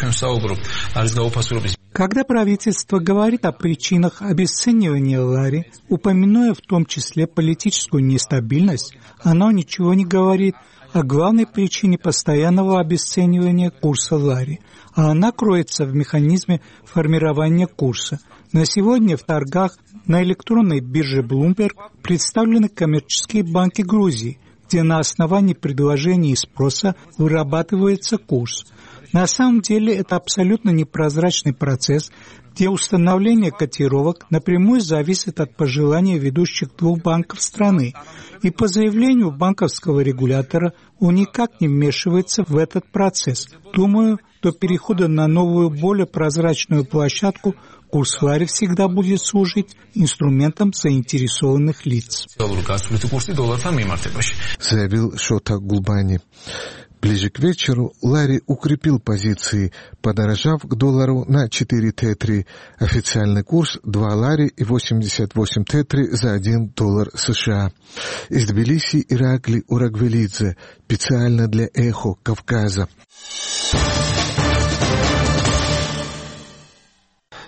Когда правительство говорит о причинах обесценивания лари, упоминая в том числе политическую нестабильность, оно ничего не говорит о главной причине постоянного обесценивания курса лари, а она кроется в механизме формирования курса. На сегодня в торгах на электронной бирже Bloomberg представлены коммерческие банки Грузии, где на основании предложений и спроса вырабатывается курс. На самом деле это абсолютно непрозрачный процесс, где установление котировок напрямую зависит от пожелания ведущих двух банков страны. И по заявлению банковского регулятора он никак не вмешивается в этот процесс. Думаю, до перехода на новую, более прозрачную площадку курс лари всегда будет служить инструментом заинтересованных лиц. Заявил Шота Гулбани. Ближе к вечеру лари укрепил позиции, подорожав к доллару на 4 Т3. Официальный курс 2 лари и 88 Т3 за 1 доллар США. Из Тбилиси Иракли Урагвелидзе, специально для «Эхо Кавказа».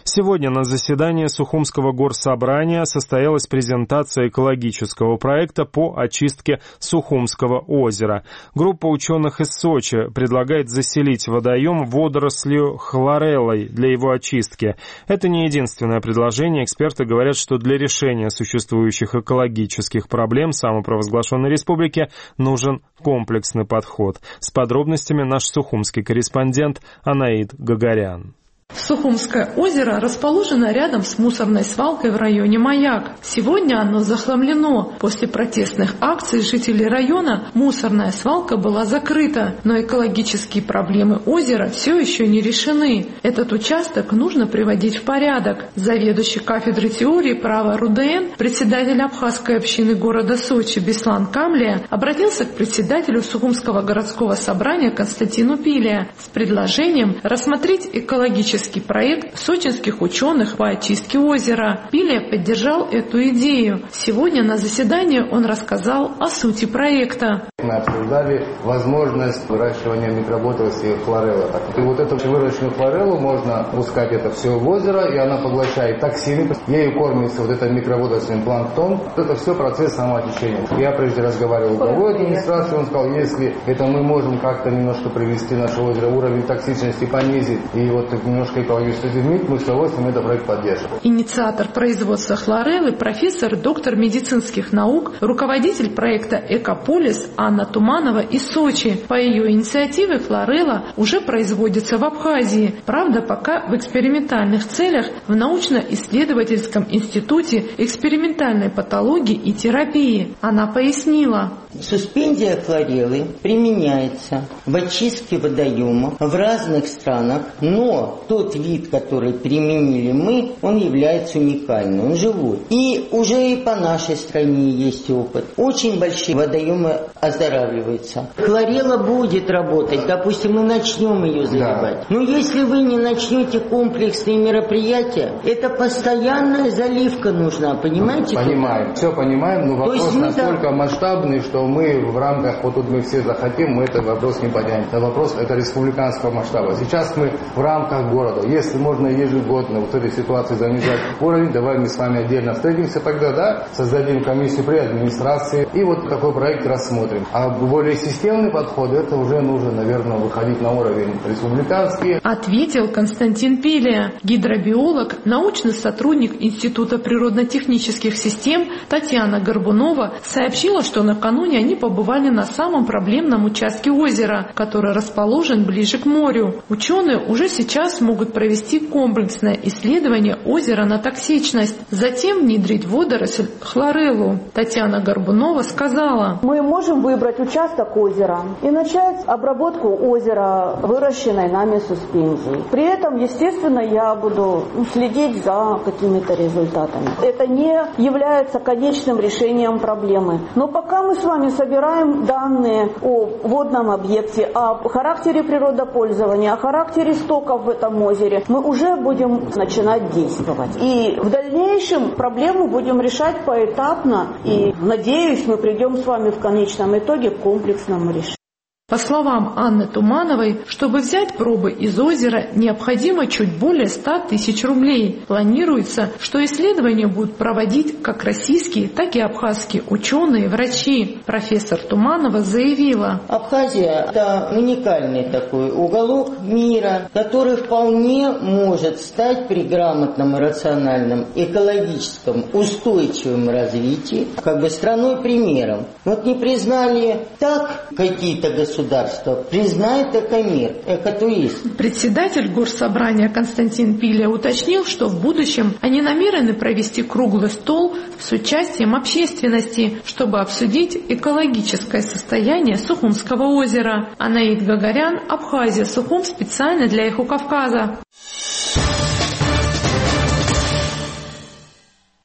Сегодня на заседании Сухумского горсобрания состоялась презентация экологического проекта по очистке Сухумского озера. Группа ученых из Сочи предлагает заселить водоем водорослью хлореллой для его очистки. Это не единственное предложение. Эксперты говорят, что для решения существующих экологических проблем самопровозглашенной республики нужен комплексный подход. С подробностями наш сухумский корреспондент Анаид Гагарян. Сухумское озеро расположено рядом с мусорной свалкой в районе Маяк. Сегодня оно захламлено. После протестных акций жителей района мусорная свалка была закрыта, но экологические проблемы озера все еще не решены. Этот участок нужно приводить в порядок. Заведующий кафедрой теории права РУДН, председатель абхазской общины города Сочи Беслан Камлия обратился к председателю Сухумского городского собрания Константину Пилия с предложением рассмотреть экологический проект сочинских ученых по очистке озера. Пилия поддержал эту идею. Сегодня на заседании он рассказал о сути проекта. Мы обсуждали возможность выращивания микроводорослей хлореллы. И вот эту выращенную хлореллу можно пускать это все в озеро, и она поглощает токсины. Ею кормится вот этот микроводорослевый планктон. Это все процесс самоочищения. Я прежде разговаривал с главой администрации, он сказал, если это мы можем как-то немножко привести наше озеро, уровень токсичности понизить, и вот немножко экологически изменить, мы с удовольствием этот проект поддержим. Инициатор производства хлореллы, профессор, доктор медицинских наук, руководитель проекта «Экополис» Анна Туманова из Сочи. По ее инициативе хлорелла уже производится в Абхазии. Правда, пока в экспериментальных целях в научно-исследовательском институте экспериментальной патологии и терапии. Она пояснила. Суспензия хлореллы применяется в очистке водоемов в разных странах, но тот вид, который применили мы, он является уникальным, он живой. И уже и по нашей стране есть опыт. Очень большие водоемы оздоравливаются. Хлорелла будет работать, допустим, мы начнем ее заливать. Но если вы не начнете комплексные мероприятия, это постоянная заливка нужна, понимаете? Понимаем, все понимаем, но вопрос настолько масштабный, что мы в рамках, вот тут мы все захотим, мы этот вопрос не поднимем. Это вопрос это республиканского масштаба. Сейчас мы в рамках города. Если можно ежегодно вот этой ситуации занижать уровень, давай мы с вами отдельно встретимся тогда, да, создадим комиссию при администрации и вот такой проект рассмотрим. А более системный подход, это уже нужно, наверное, выходить на уровень республиканский. Ответил Константин Пилия, гидробиолог, научный сотрудник Института природно-технических систем Татьяна Горбунова сообщила, что накануне они побывали на самом проблемном участке озера, который расположен ближе к морю. Ученые уже сейчас могут провести комплексное исследование озера на токсичность, затем внедрить водоросль хлореллу. Татьяна Горбунова сказала: мы можем выбрать участок озера и начать обработку озера выращенной нами суспензией. При этом, естественно, я буду следить за какими-то результатами. Это не является конечным решением проблемы. Но пока мы с вами собираем данные о водном объекте, о характере природопользования, о характере стоков в этом озере, мы уже будем начинать действовать. И в дальнейшем проблему будем решать поэтапно. И, надеюсь, мы придем с вами в конечном итоге к комплексному решению. По словам Анны Тумановой, чтобы взять пробы из озера, необходимо чуть более 100 тысяч рублей. Планируется, что исследования будут проводить как российские, так и абхазские ученые и врачи. Профессор Туманова заявила: Абхазия – это уникальный такой уголок мира, который вполне может стать при грамотном и рациональном экологическом устойчивом развитии как бы страной-примером. Вот не признали так какие-то государства, признает Экомир, экотурист. Председатель Горсобрания Константин Пилия уточнил, что в будущем они намерены провести круглый стол с участием общественности, чтобы обсудить экологическое состояние Сухумского озера. Анаид Гагарян, Абхазия, Сухум, специально для Эхо Кавказа.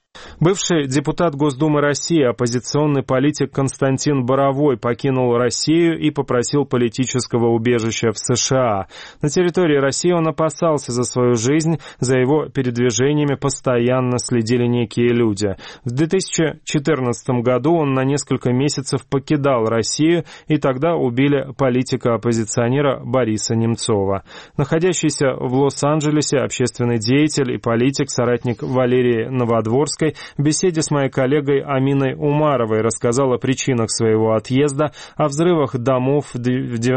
Бывший депутат Госдумы России, оппозиционный политик Константин Боровой покинул Россию и попросил политического убежища в США. На территории России он опасался за свою жизнь, за его передвижениями постоянно следили некие люди. В 2014 году он на несколько месяцев покидал Россию, и тогда убили политика-оппозиционера Бориса Немцова. Находящийся в Лос-Анджелесе общественный деятель и политик, соратник Валерии Новодворской, в беседе с моей коллегой Аминой Умаровой рассказал о причинах своего отъезда, о взрывах домов в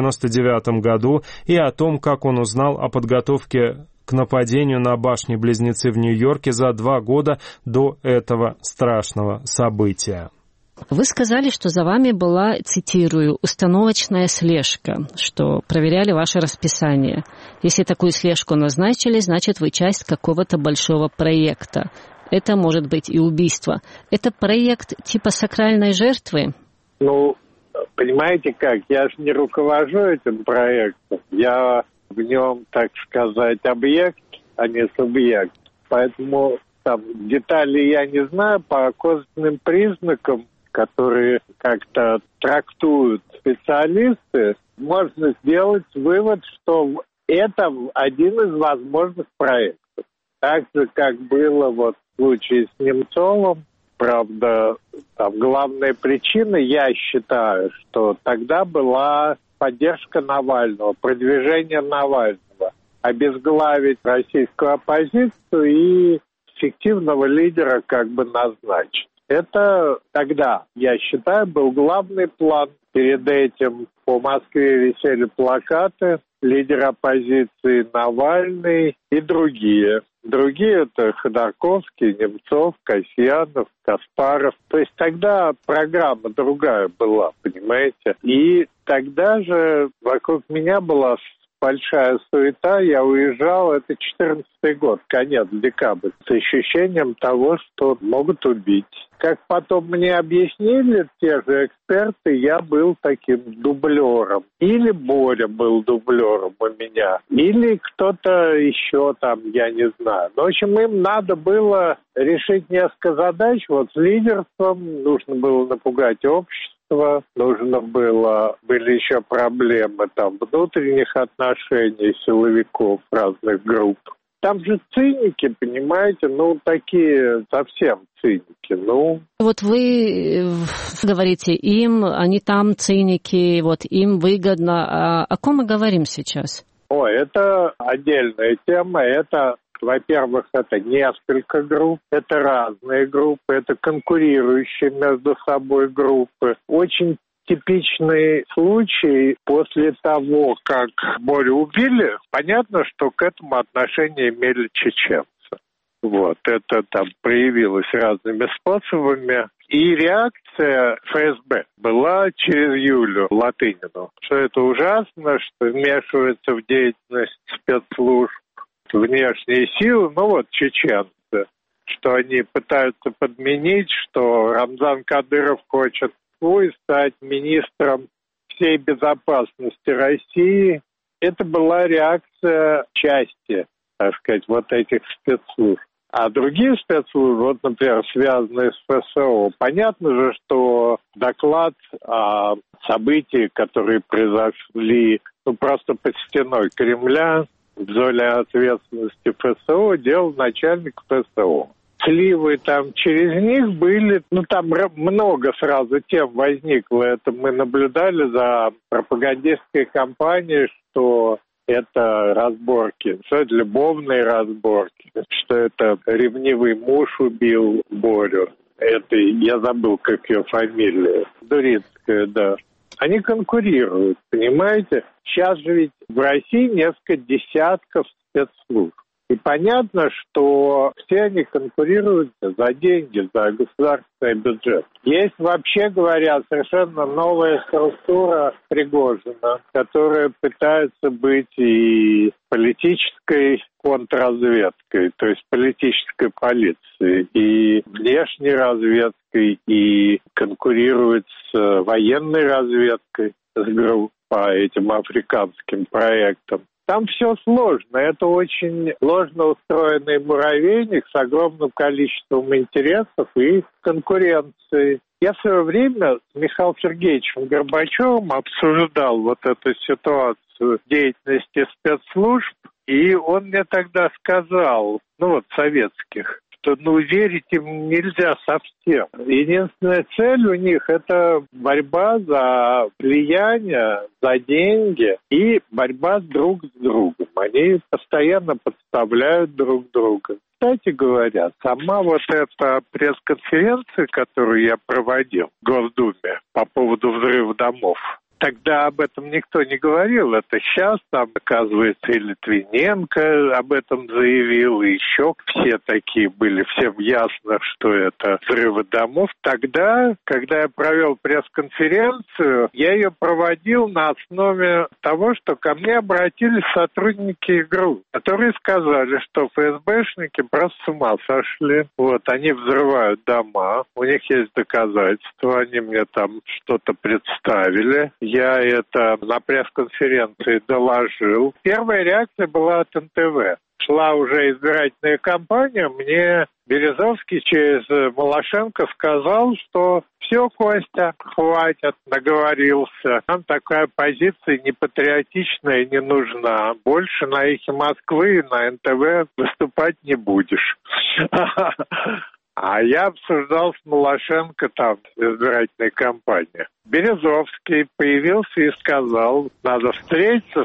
1999 году и о том, как он узнал о подготовке к нападению на башни-близнецы в Нью-Йорке за 2 года до этого страшного события. Вы сказали, что за вами была, цитирую, установочная слежка, что проверяли ваше расписание. Если такую слежку назначили, значит, вы часть какого-то большого проекта. Это может быть и убийство. Это проект типа сакральной жертвы? Ну, понимаете как, я же не руковожу этим проектом. Я в нем, так сказать, объект, а не субъект. Поэтому там детали я не знаю, по косвенным признакам, которые как-то трактуют специалисты, можно сделать вывод, что это один из возможных проектов. Так же, как было вот в случае с Немцовым, правда, там главная причина, я считаю, что тогда была поддержка Навального, продвижение Навального, обезглавить российскую оппозицию и фиктивного лидера как бы назначить. Это тогда, я считаю, был главный план. Перед этим по Москве висели плакаты, лидер оппозиции Навальный и другие. Другие — это Ходорковский, Немцов, Касьянов, Каспаров. То есть тогда программа другая была, понимаете? И тогда же вокруг меня была большая суета, я уезжал, это 14-й год, конец, декабрь, с ощущением того, что могут убить. Как потом мне объяснили те же эксперты, я был таким дублером. Или Боря был дублером у меня, или кто-то еще там, я не знаю. В общем, им надо было решить несколько задач. Вот с лидерством нужно было напугать общество, были еще проблемы там внутренних отношений силовиков разных групп. Там же циники, понимаете, такие совсем циники, Вот вы говорите им, они там циники, вот им выгодно. О ком мы говорим сейчас? Это отдельная тема, во-первых, это несколько групп, это разные группы, это конкурирующие между собой группы. Очень типичный случай после того, как Борю убили, понятно, что к этому отношение имели чеченцы. Это там проявилось разными способами. И реакция ФСБ была через Юлию Латынину, что это ужасно, что вмешивается в деятельность спецслужб внешние силы, чеченцы, что они пытаются подменить, что Рамзан Кадыров хочет стать министром всей безопасности России. Это была реакция части, так сказать, этих спецслужб. А другие спецслужбы, например, связанные с ФСО, понятно же, что доклад о событиях, которые произошли просто под стеной Кремля, в зоне ответственности ФСО, делал начальник ФСО. Сливы там через них были, там много сразу тем возникло. Это мы наблюдали за пропагандистской кампанией, что это разборки, что это любовные разборки, что это ревнивый муж убил Борю. Я забыл, как ее фамилия. Дурицкая, да. Они конкурируют, понимаете? Сейчас же ведь в России несколько десятков спецслужб. И понятно, что все они конкурируют за деньги, за государственный бюджет. Есть, вообще говоря, совершенно новая структура Пригожина, которая пытается быть и политической контрразведкой, то есть политической полицией, и внешней разведкой, и конкурирует с военной разведкой, с группой по этим африканским проектам. Там все сложно. Это очень сложно устроенный муравейник с огромным количеством интересов и конкуренции. Я в свое время с Михаилом Сергеевичем Горбачевым обсуждал вот эту ситуацию деятельности спецслужб, и он мне тогда сказал, советских, что верить им нельзя совсем. Единственная цель у них – это борьба за влияние, за деньги и борьба друг с другом. Они постоянно подставляют друг друга. Кстати говоря, сама вот эта пресс-конференция, которую я проводил в Госдуме по поводу взрыва домов, тогда об этом никто не говорил. Это сейчас там, оказывается, и Литвиненко об этом заявил, и еще все такие были. Всем ясно, что это взрывы домов. Тогда, когда я провел пресс-конференцию, я ее проводил на основе того, что ко мне обратились сотрудники ГРУ, которые сказали, что ФСБшники просто с ума сошли. Они взрывают дома, у них есть доказательства, они мне там что-то представили. Я это на пресс-конференции доложил. Первая реакция была от НТВ. Шла уже избирательная кампания, мне Березовский через Малашенко сказал, что все, Костя, хватит, наговорился. Нам такая позиция непатриотичная не нужна. Больше на «Эхе Москвы» и на НТВ выступать не будешь. А я обсуждал с Малашенко там избирательной кампании. Березовский появился и сказал, надо встретиться.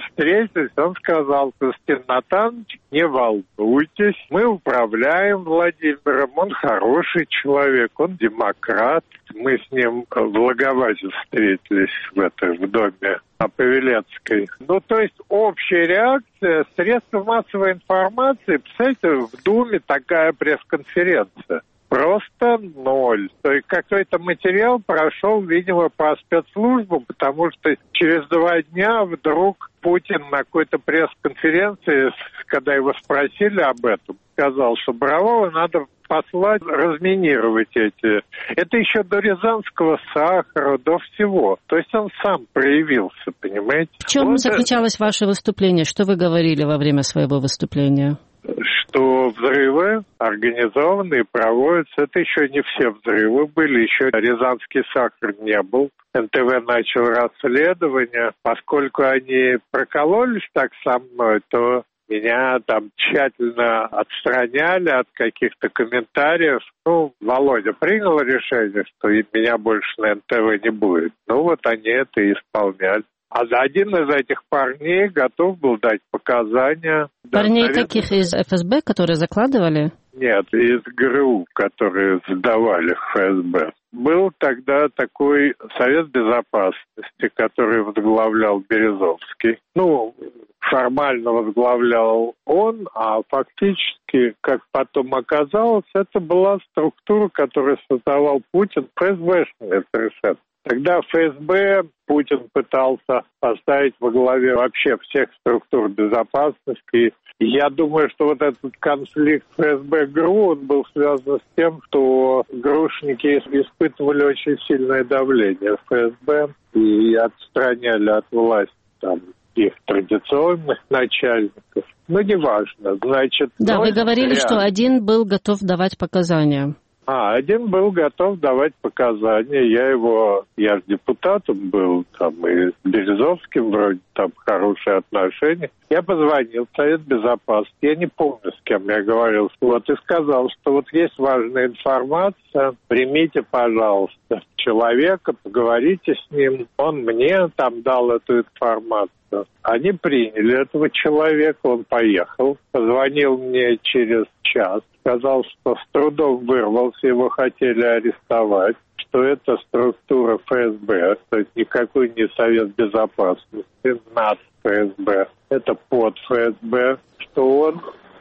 Он сказал, Константин Натанович, не волнуйтесь, мы управляем Владимиром, он хороший человек, он демократ. Мы с ним в Лаговазе встретились в доме на Павелецкой. То есть общая реакция, средства массовой информации, представляете, в Думе такая пресс-конференция. Просто ноль. То есть какой-то материал прошел, видимо, по спецслужбам, потому что через 2 дня вдруг Путин на какой-то пресс-конференции, когда его спросили об этом, сказал, что Борового надо послать разминировать эти. Это еще до рязанского сахара, до всего. То есть он сам проявился, понимаете? В чем заключалось ваше выступление? Что вы говорили во время своего выступления? Что взрывы организованные проводятся. Это еще не все взрывы были, еще рязанский сахар не был. НТВ начал расследование. Поскольку они прокололись так со мной, то меня там тщательно отстраняли от каких-то комментариев. Володя принял решение, что меня больше на НТВ не будет. Они это и исполняли. А один из этих парней готов был дать показания. Парней таких из ФСБ, которые закладывали? Нет, из ГРУ, которые сдавали в ФСБ. Был тогда такой Совет Безопасности, который возглавлял Березовский. Формально возглавлял он, а фактически, как потом оказалось, это была структура, которую создавал Путин, ФСБшная совершенно. Тогда ФСБ Путин пытался поставить во главе вообще всех структур безопасности. И я думаю, что вот этот конфликт ФСБ-ГРУ, он был связан с тем, что ГРУшники испытывали очень сильное давление в ФСБ и отстраняли от власти их традиционных начальников. Неважно, значит... Да, вы говорили, что один был готов давать показания. Один был готов давать показания. Я же депутатом был, и с Березовским вроде там хорошие отношения. Я позвонил в Совет Безопасности, я не помню, с кем я говорил, и сказал, что есть важная информация, примите, пожалуйста, человека, поговорите с ним, он мне там дал эту информацию. Они приняли этого человека, он поехал, позвонил мне через час, сказал, что с трудом вырвался, его хотели арестовать, что это структура ФСБ, то есть никакой не Совет Безопасности, над ФСБ, это под ФСБ, что он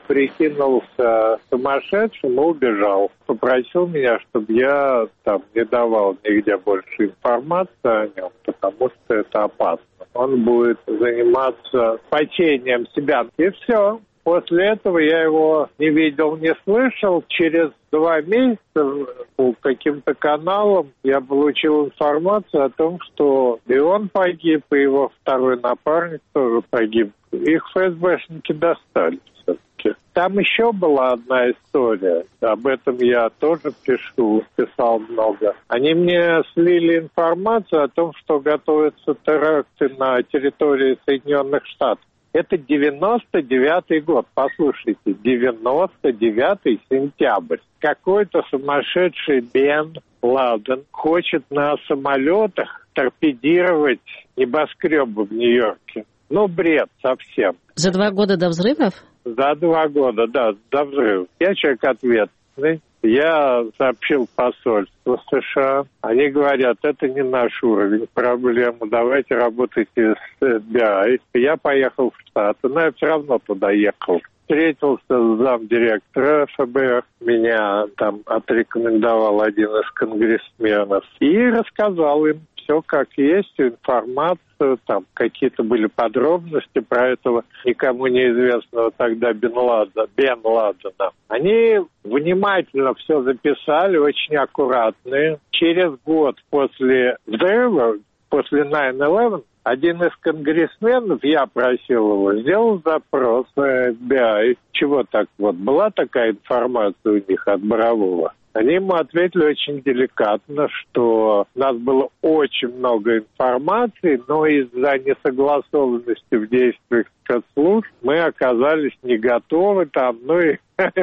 прикинулся сумасшедшим и убежал. Попросил меня, чтобы я не давал нигде больше информации о нем, потому что это опасно. Он будет заниматься спасением себя. И все. После этого я его не видел, не слышал. Через 2 месяца по каким-то каналам я получил информацию о том, что и он погиб, и его второй напарник тоже погиб. Их ФСБшники достали все-таки. Там еще была одна история. Об этом я тоже писал много. Они мне слили информацию о том, что готовятся теракты на территории Соединенных Штатов. Это 99-й год, послушайте, 99-й сентябрь. Какой-то сумасшедший Бен Ладен хочет на самолетах торпедировать небоскребы в Нью-Йорке. Ну, бред совсем. За 2 года до взрывов? За 2 года, да, до взрывов. Я человек ответственный. Я сообщил посольству США. Они говорят, это не наш уровень проблемы, давайте работайте с FBI. Я поехал в Штаты, но я все равно туда ехал. Встретился с замдиректора ФБР, меня там отрекомендовал один из конгрессменов и рассказал им все как есть, информацию, там какие-то были подробности про этого никому неизвестного тогда Бен Ладена. Они внимательно все записали, очень аккуратные. Через год после взрыва, после 9/11, один из конгрессменов, я просил его, сделал запрос на FBI. Чего так вот? Была такая информация у них от Борового. Они ему ответили очень деликатно, что у нас было очень много информации, но из-за несогласованности в действиях спецслужб мы оказались не готовы там, ну и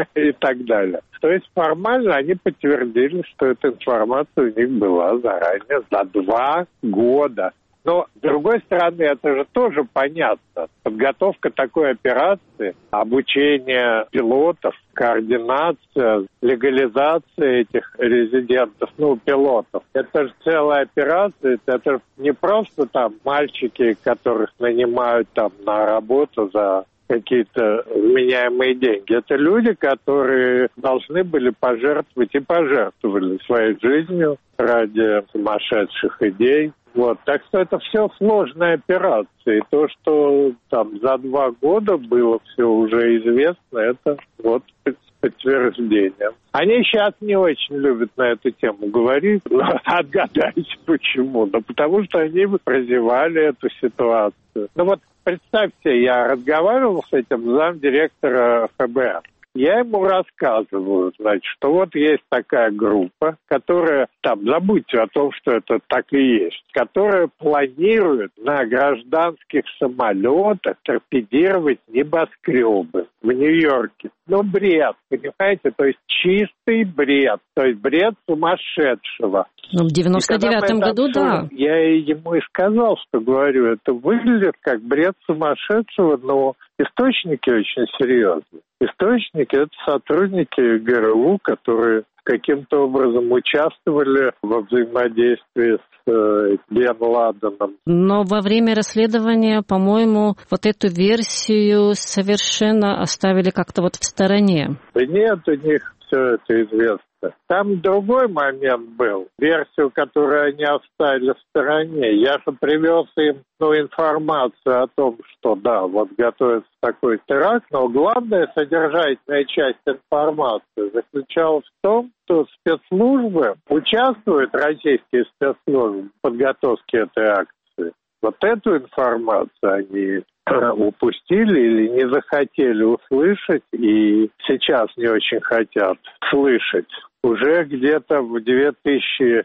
так далее. То есть формально они подтвердили, что эта информация у них была заранее за 2 года. Но, с другой стороны, это же тоже понятно. Подготовка такой операции, обучение пилотов, координация, легализация этих резидентов, пилотов. Это же целая операция. Это же не просто там мальчики, которых нанимают там на работу за какие-то вменяемые деньги. Это люди, которые должны были пожертвовать и пожертвовали своей жизнью ради сумасшедших идей. Вот. Так что это все сложные операции. То, что там за 2 года было все уже известно, это вот подтверждение. Они сейчас не очень любят на эту тему говорить. Отгадайте, почему. Да потому что они прозевали эту ситуацию. Ну вот представьте, я разговаривал с этим замдиректора ФБР. Я ему рассказываю, значит, что вот есть такая группа, которая, там, забудьте о том, что это так и есть, которая планирует на гражданских самолетах торпедировать небоскребы в Нью-Йорке. Ну, бред, понимаете, то есть чистый бред, то есть бред сумасшедшего. Ну, в 99-м году, да. Я ему и сказал, что говорю, это выглядит как бред сумасшедшего, но источники очень серьезные. Источники – это сотрудники ГРУ, которые каким-то образом участвовали во взаимодействии с Бен Ладеном. Но во время расследования, по-моему, вот эту версию совершенно оставили как-то вот в стороне. Да нет, у них все это известно. Там другой момент был, версию, которую они оставили в стороне. Я же привез им информацию о том, что да, вот готовится такой теракт, но главная содержательная часть информации заключалась в том, что спецслужбы участвуют, российские спецслужбы, в подготовке этой акции. Вот эту информацию они упустили или не захотели услышать и сейчас не очень хотят слышать. Уже где-то в 2001,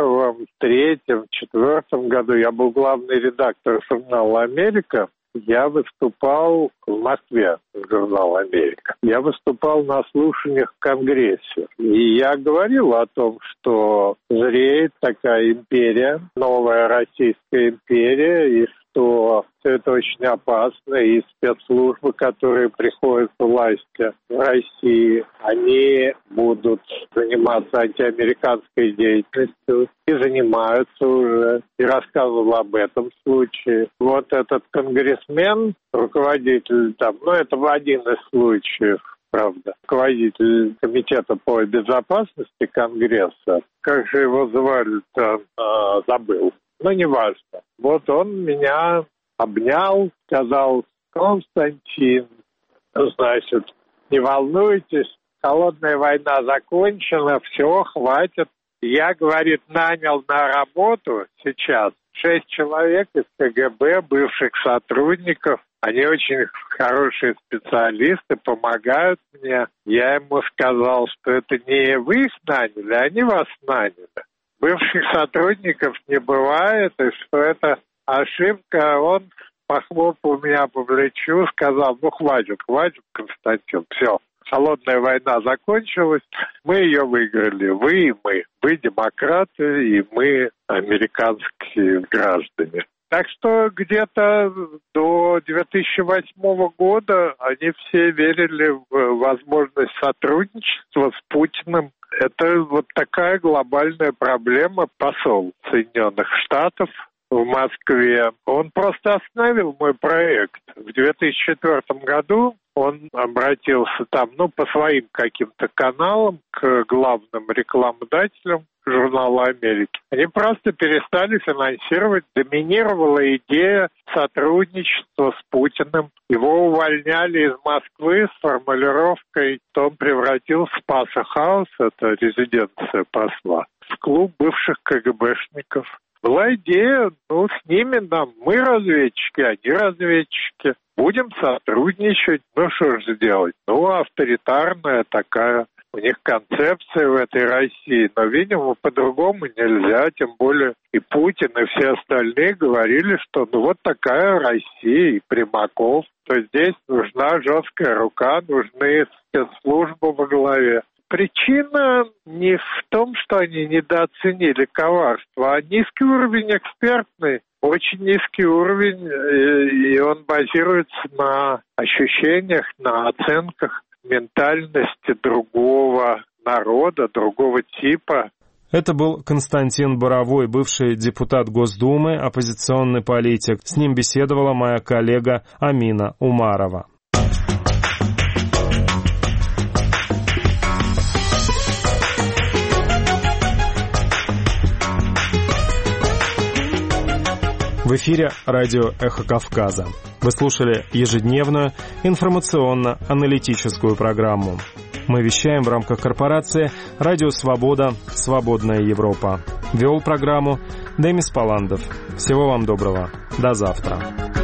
2003, 2004 году я был главный редактор журнала «Америка». Я выступал в Москве, в журнал «Америка». Я выступал на слушаниях в Конгрессе. И я говорил о том, что зреет такая империя, новая Российская империя, и что все это очень опасно, и спецслужбы, которые приходят к власти в России, они будут заниматься антиамериканской деятельностью и занимаются уже. И рассказывал об этом случае. Вот этот конгрессмен, руководитель там, это один из случаев, правда, руководитель комитета по безопасности Конгресса, как же его звали-то, забыл. Неважно. Вот он меня обнял, сказал: Константин, Значит, не волнуйтесь, холодная война закончена, все, хватит. Я, говорит, нанял на работу сейчас 6 человек из КГБ, бывших сотрудников. Они очень хорошие специалисты, помогают мне. Я ему сказал, что это не вы их наняли, а они вас наняли. Бывших сотрудников не бывает, и что это ошибка. Он похлопал меня по плечу, сказал, ну хватит, Константин, все. Холодная война закончилась, мы ее выиграли, вы и мы. Вы демократы, и мы американские граждане. Так что где-то до 2008 года они все верили в возможность сотрудничества с Путиным. Это вот такая глобальная проблема. Посол Соединенных Штатов в Москве, он просто остановил мой проект. В 2004 году он обратился там, по своим каким-то каналам к главным рекламодателям журнала «Америки». Они просто перестали финансировать. Доминировала идея сотрудничества с Путиным. Его увольняли из Москвы с формулировкой, что он превратил Спаса Хаус, это резиденция посла, в клуб бывших КГБшников. Была идея, с ними мы разведчики, они разведчики. Будем сотрудничать. Что же сделать? Авторитарная такая у них концепция в этой России. Но, видимо, по-другому нельзя. Тем более и Путин, и все остальные говорили, что вот такая Россия, и Примаков. То здесь нужна жесткая рука, нужны спецслужбы во главе. Причина не в том, что они недооценили коварство, а низкий уровень экспертный, очень низкий уровень, и он базируется на ощущениях, на оценках ментальности другого народа, другого типа. Это был Константин Боровой, бывший депутат Госдумы, оппозиционный политик. С ним беседовала моя коллега Амина Умарова. В эфире радио «Эхо Кавказа». Вы слушали ежедневную информационно-аналитическую программу. Мы вещаем в рамках корпорации «Радио Свобода. Свободная Европа». Вел программу Демис Паландов. Всего вам доброго. До завтра.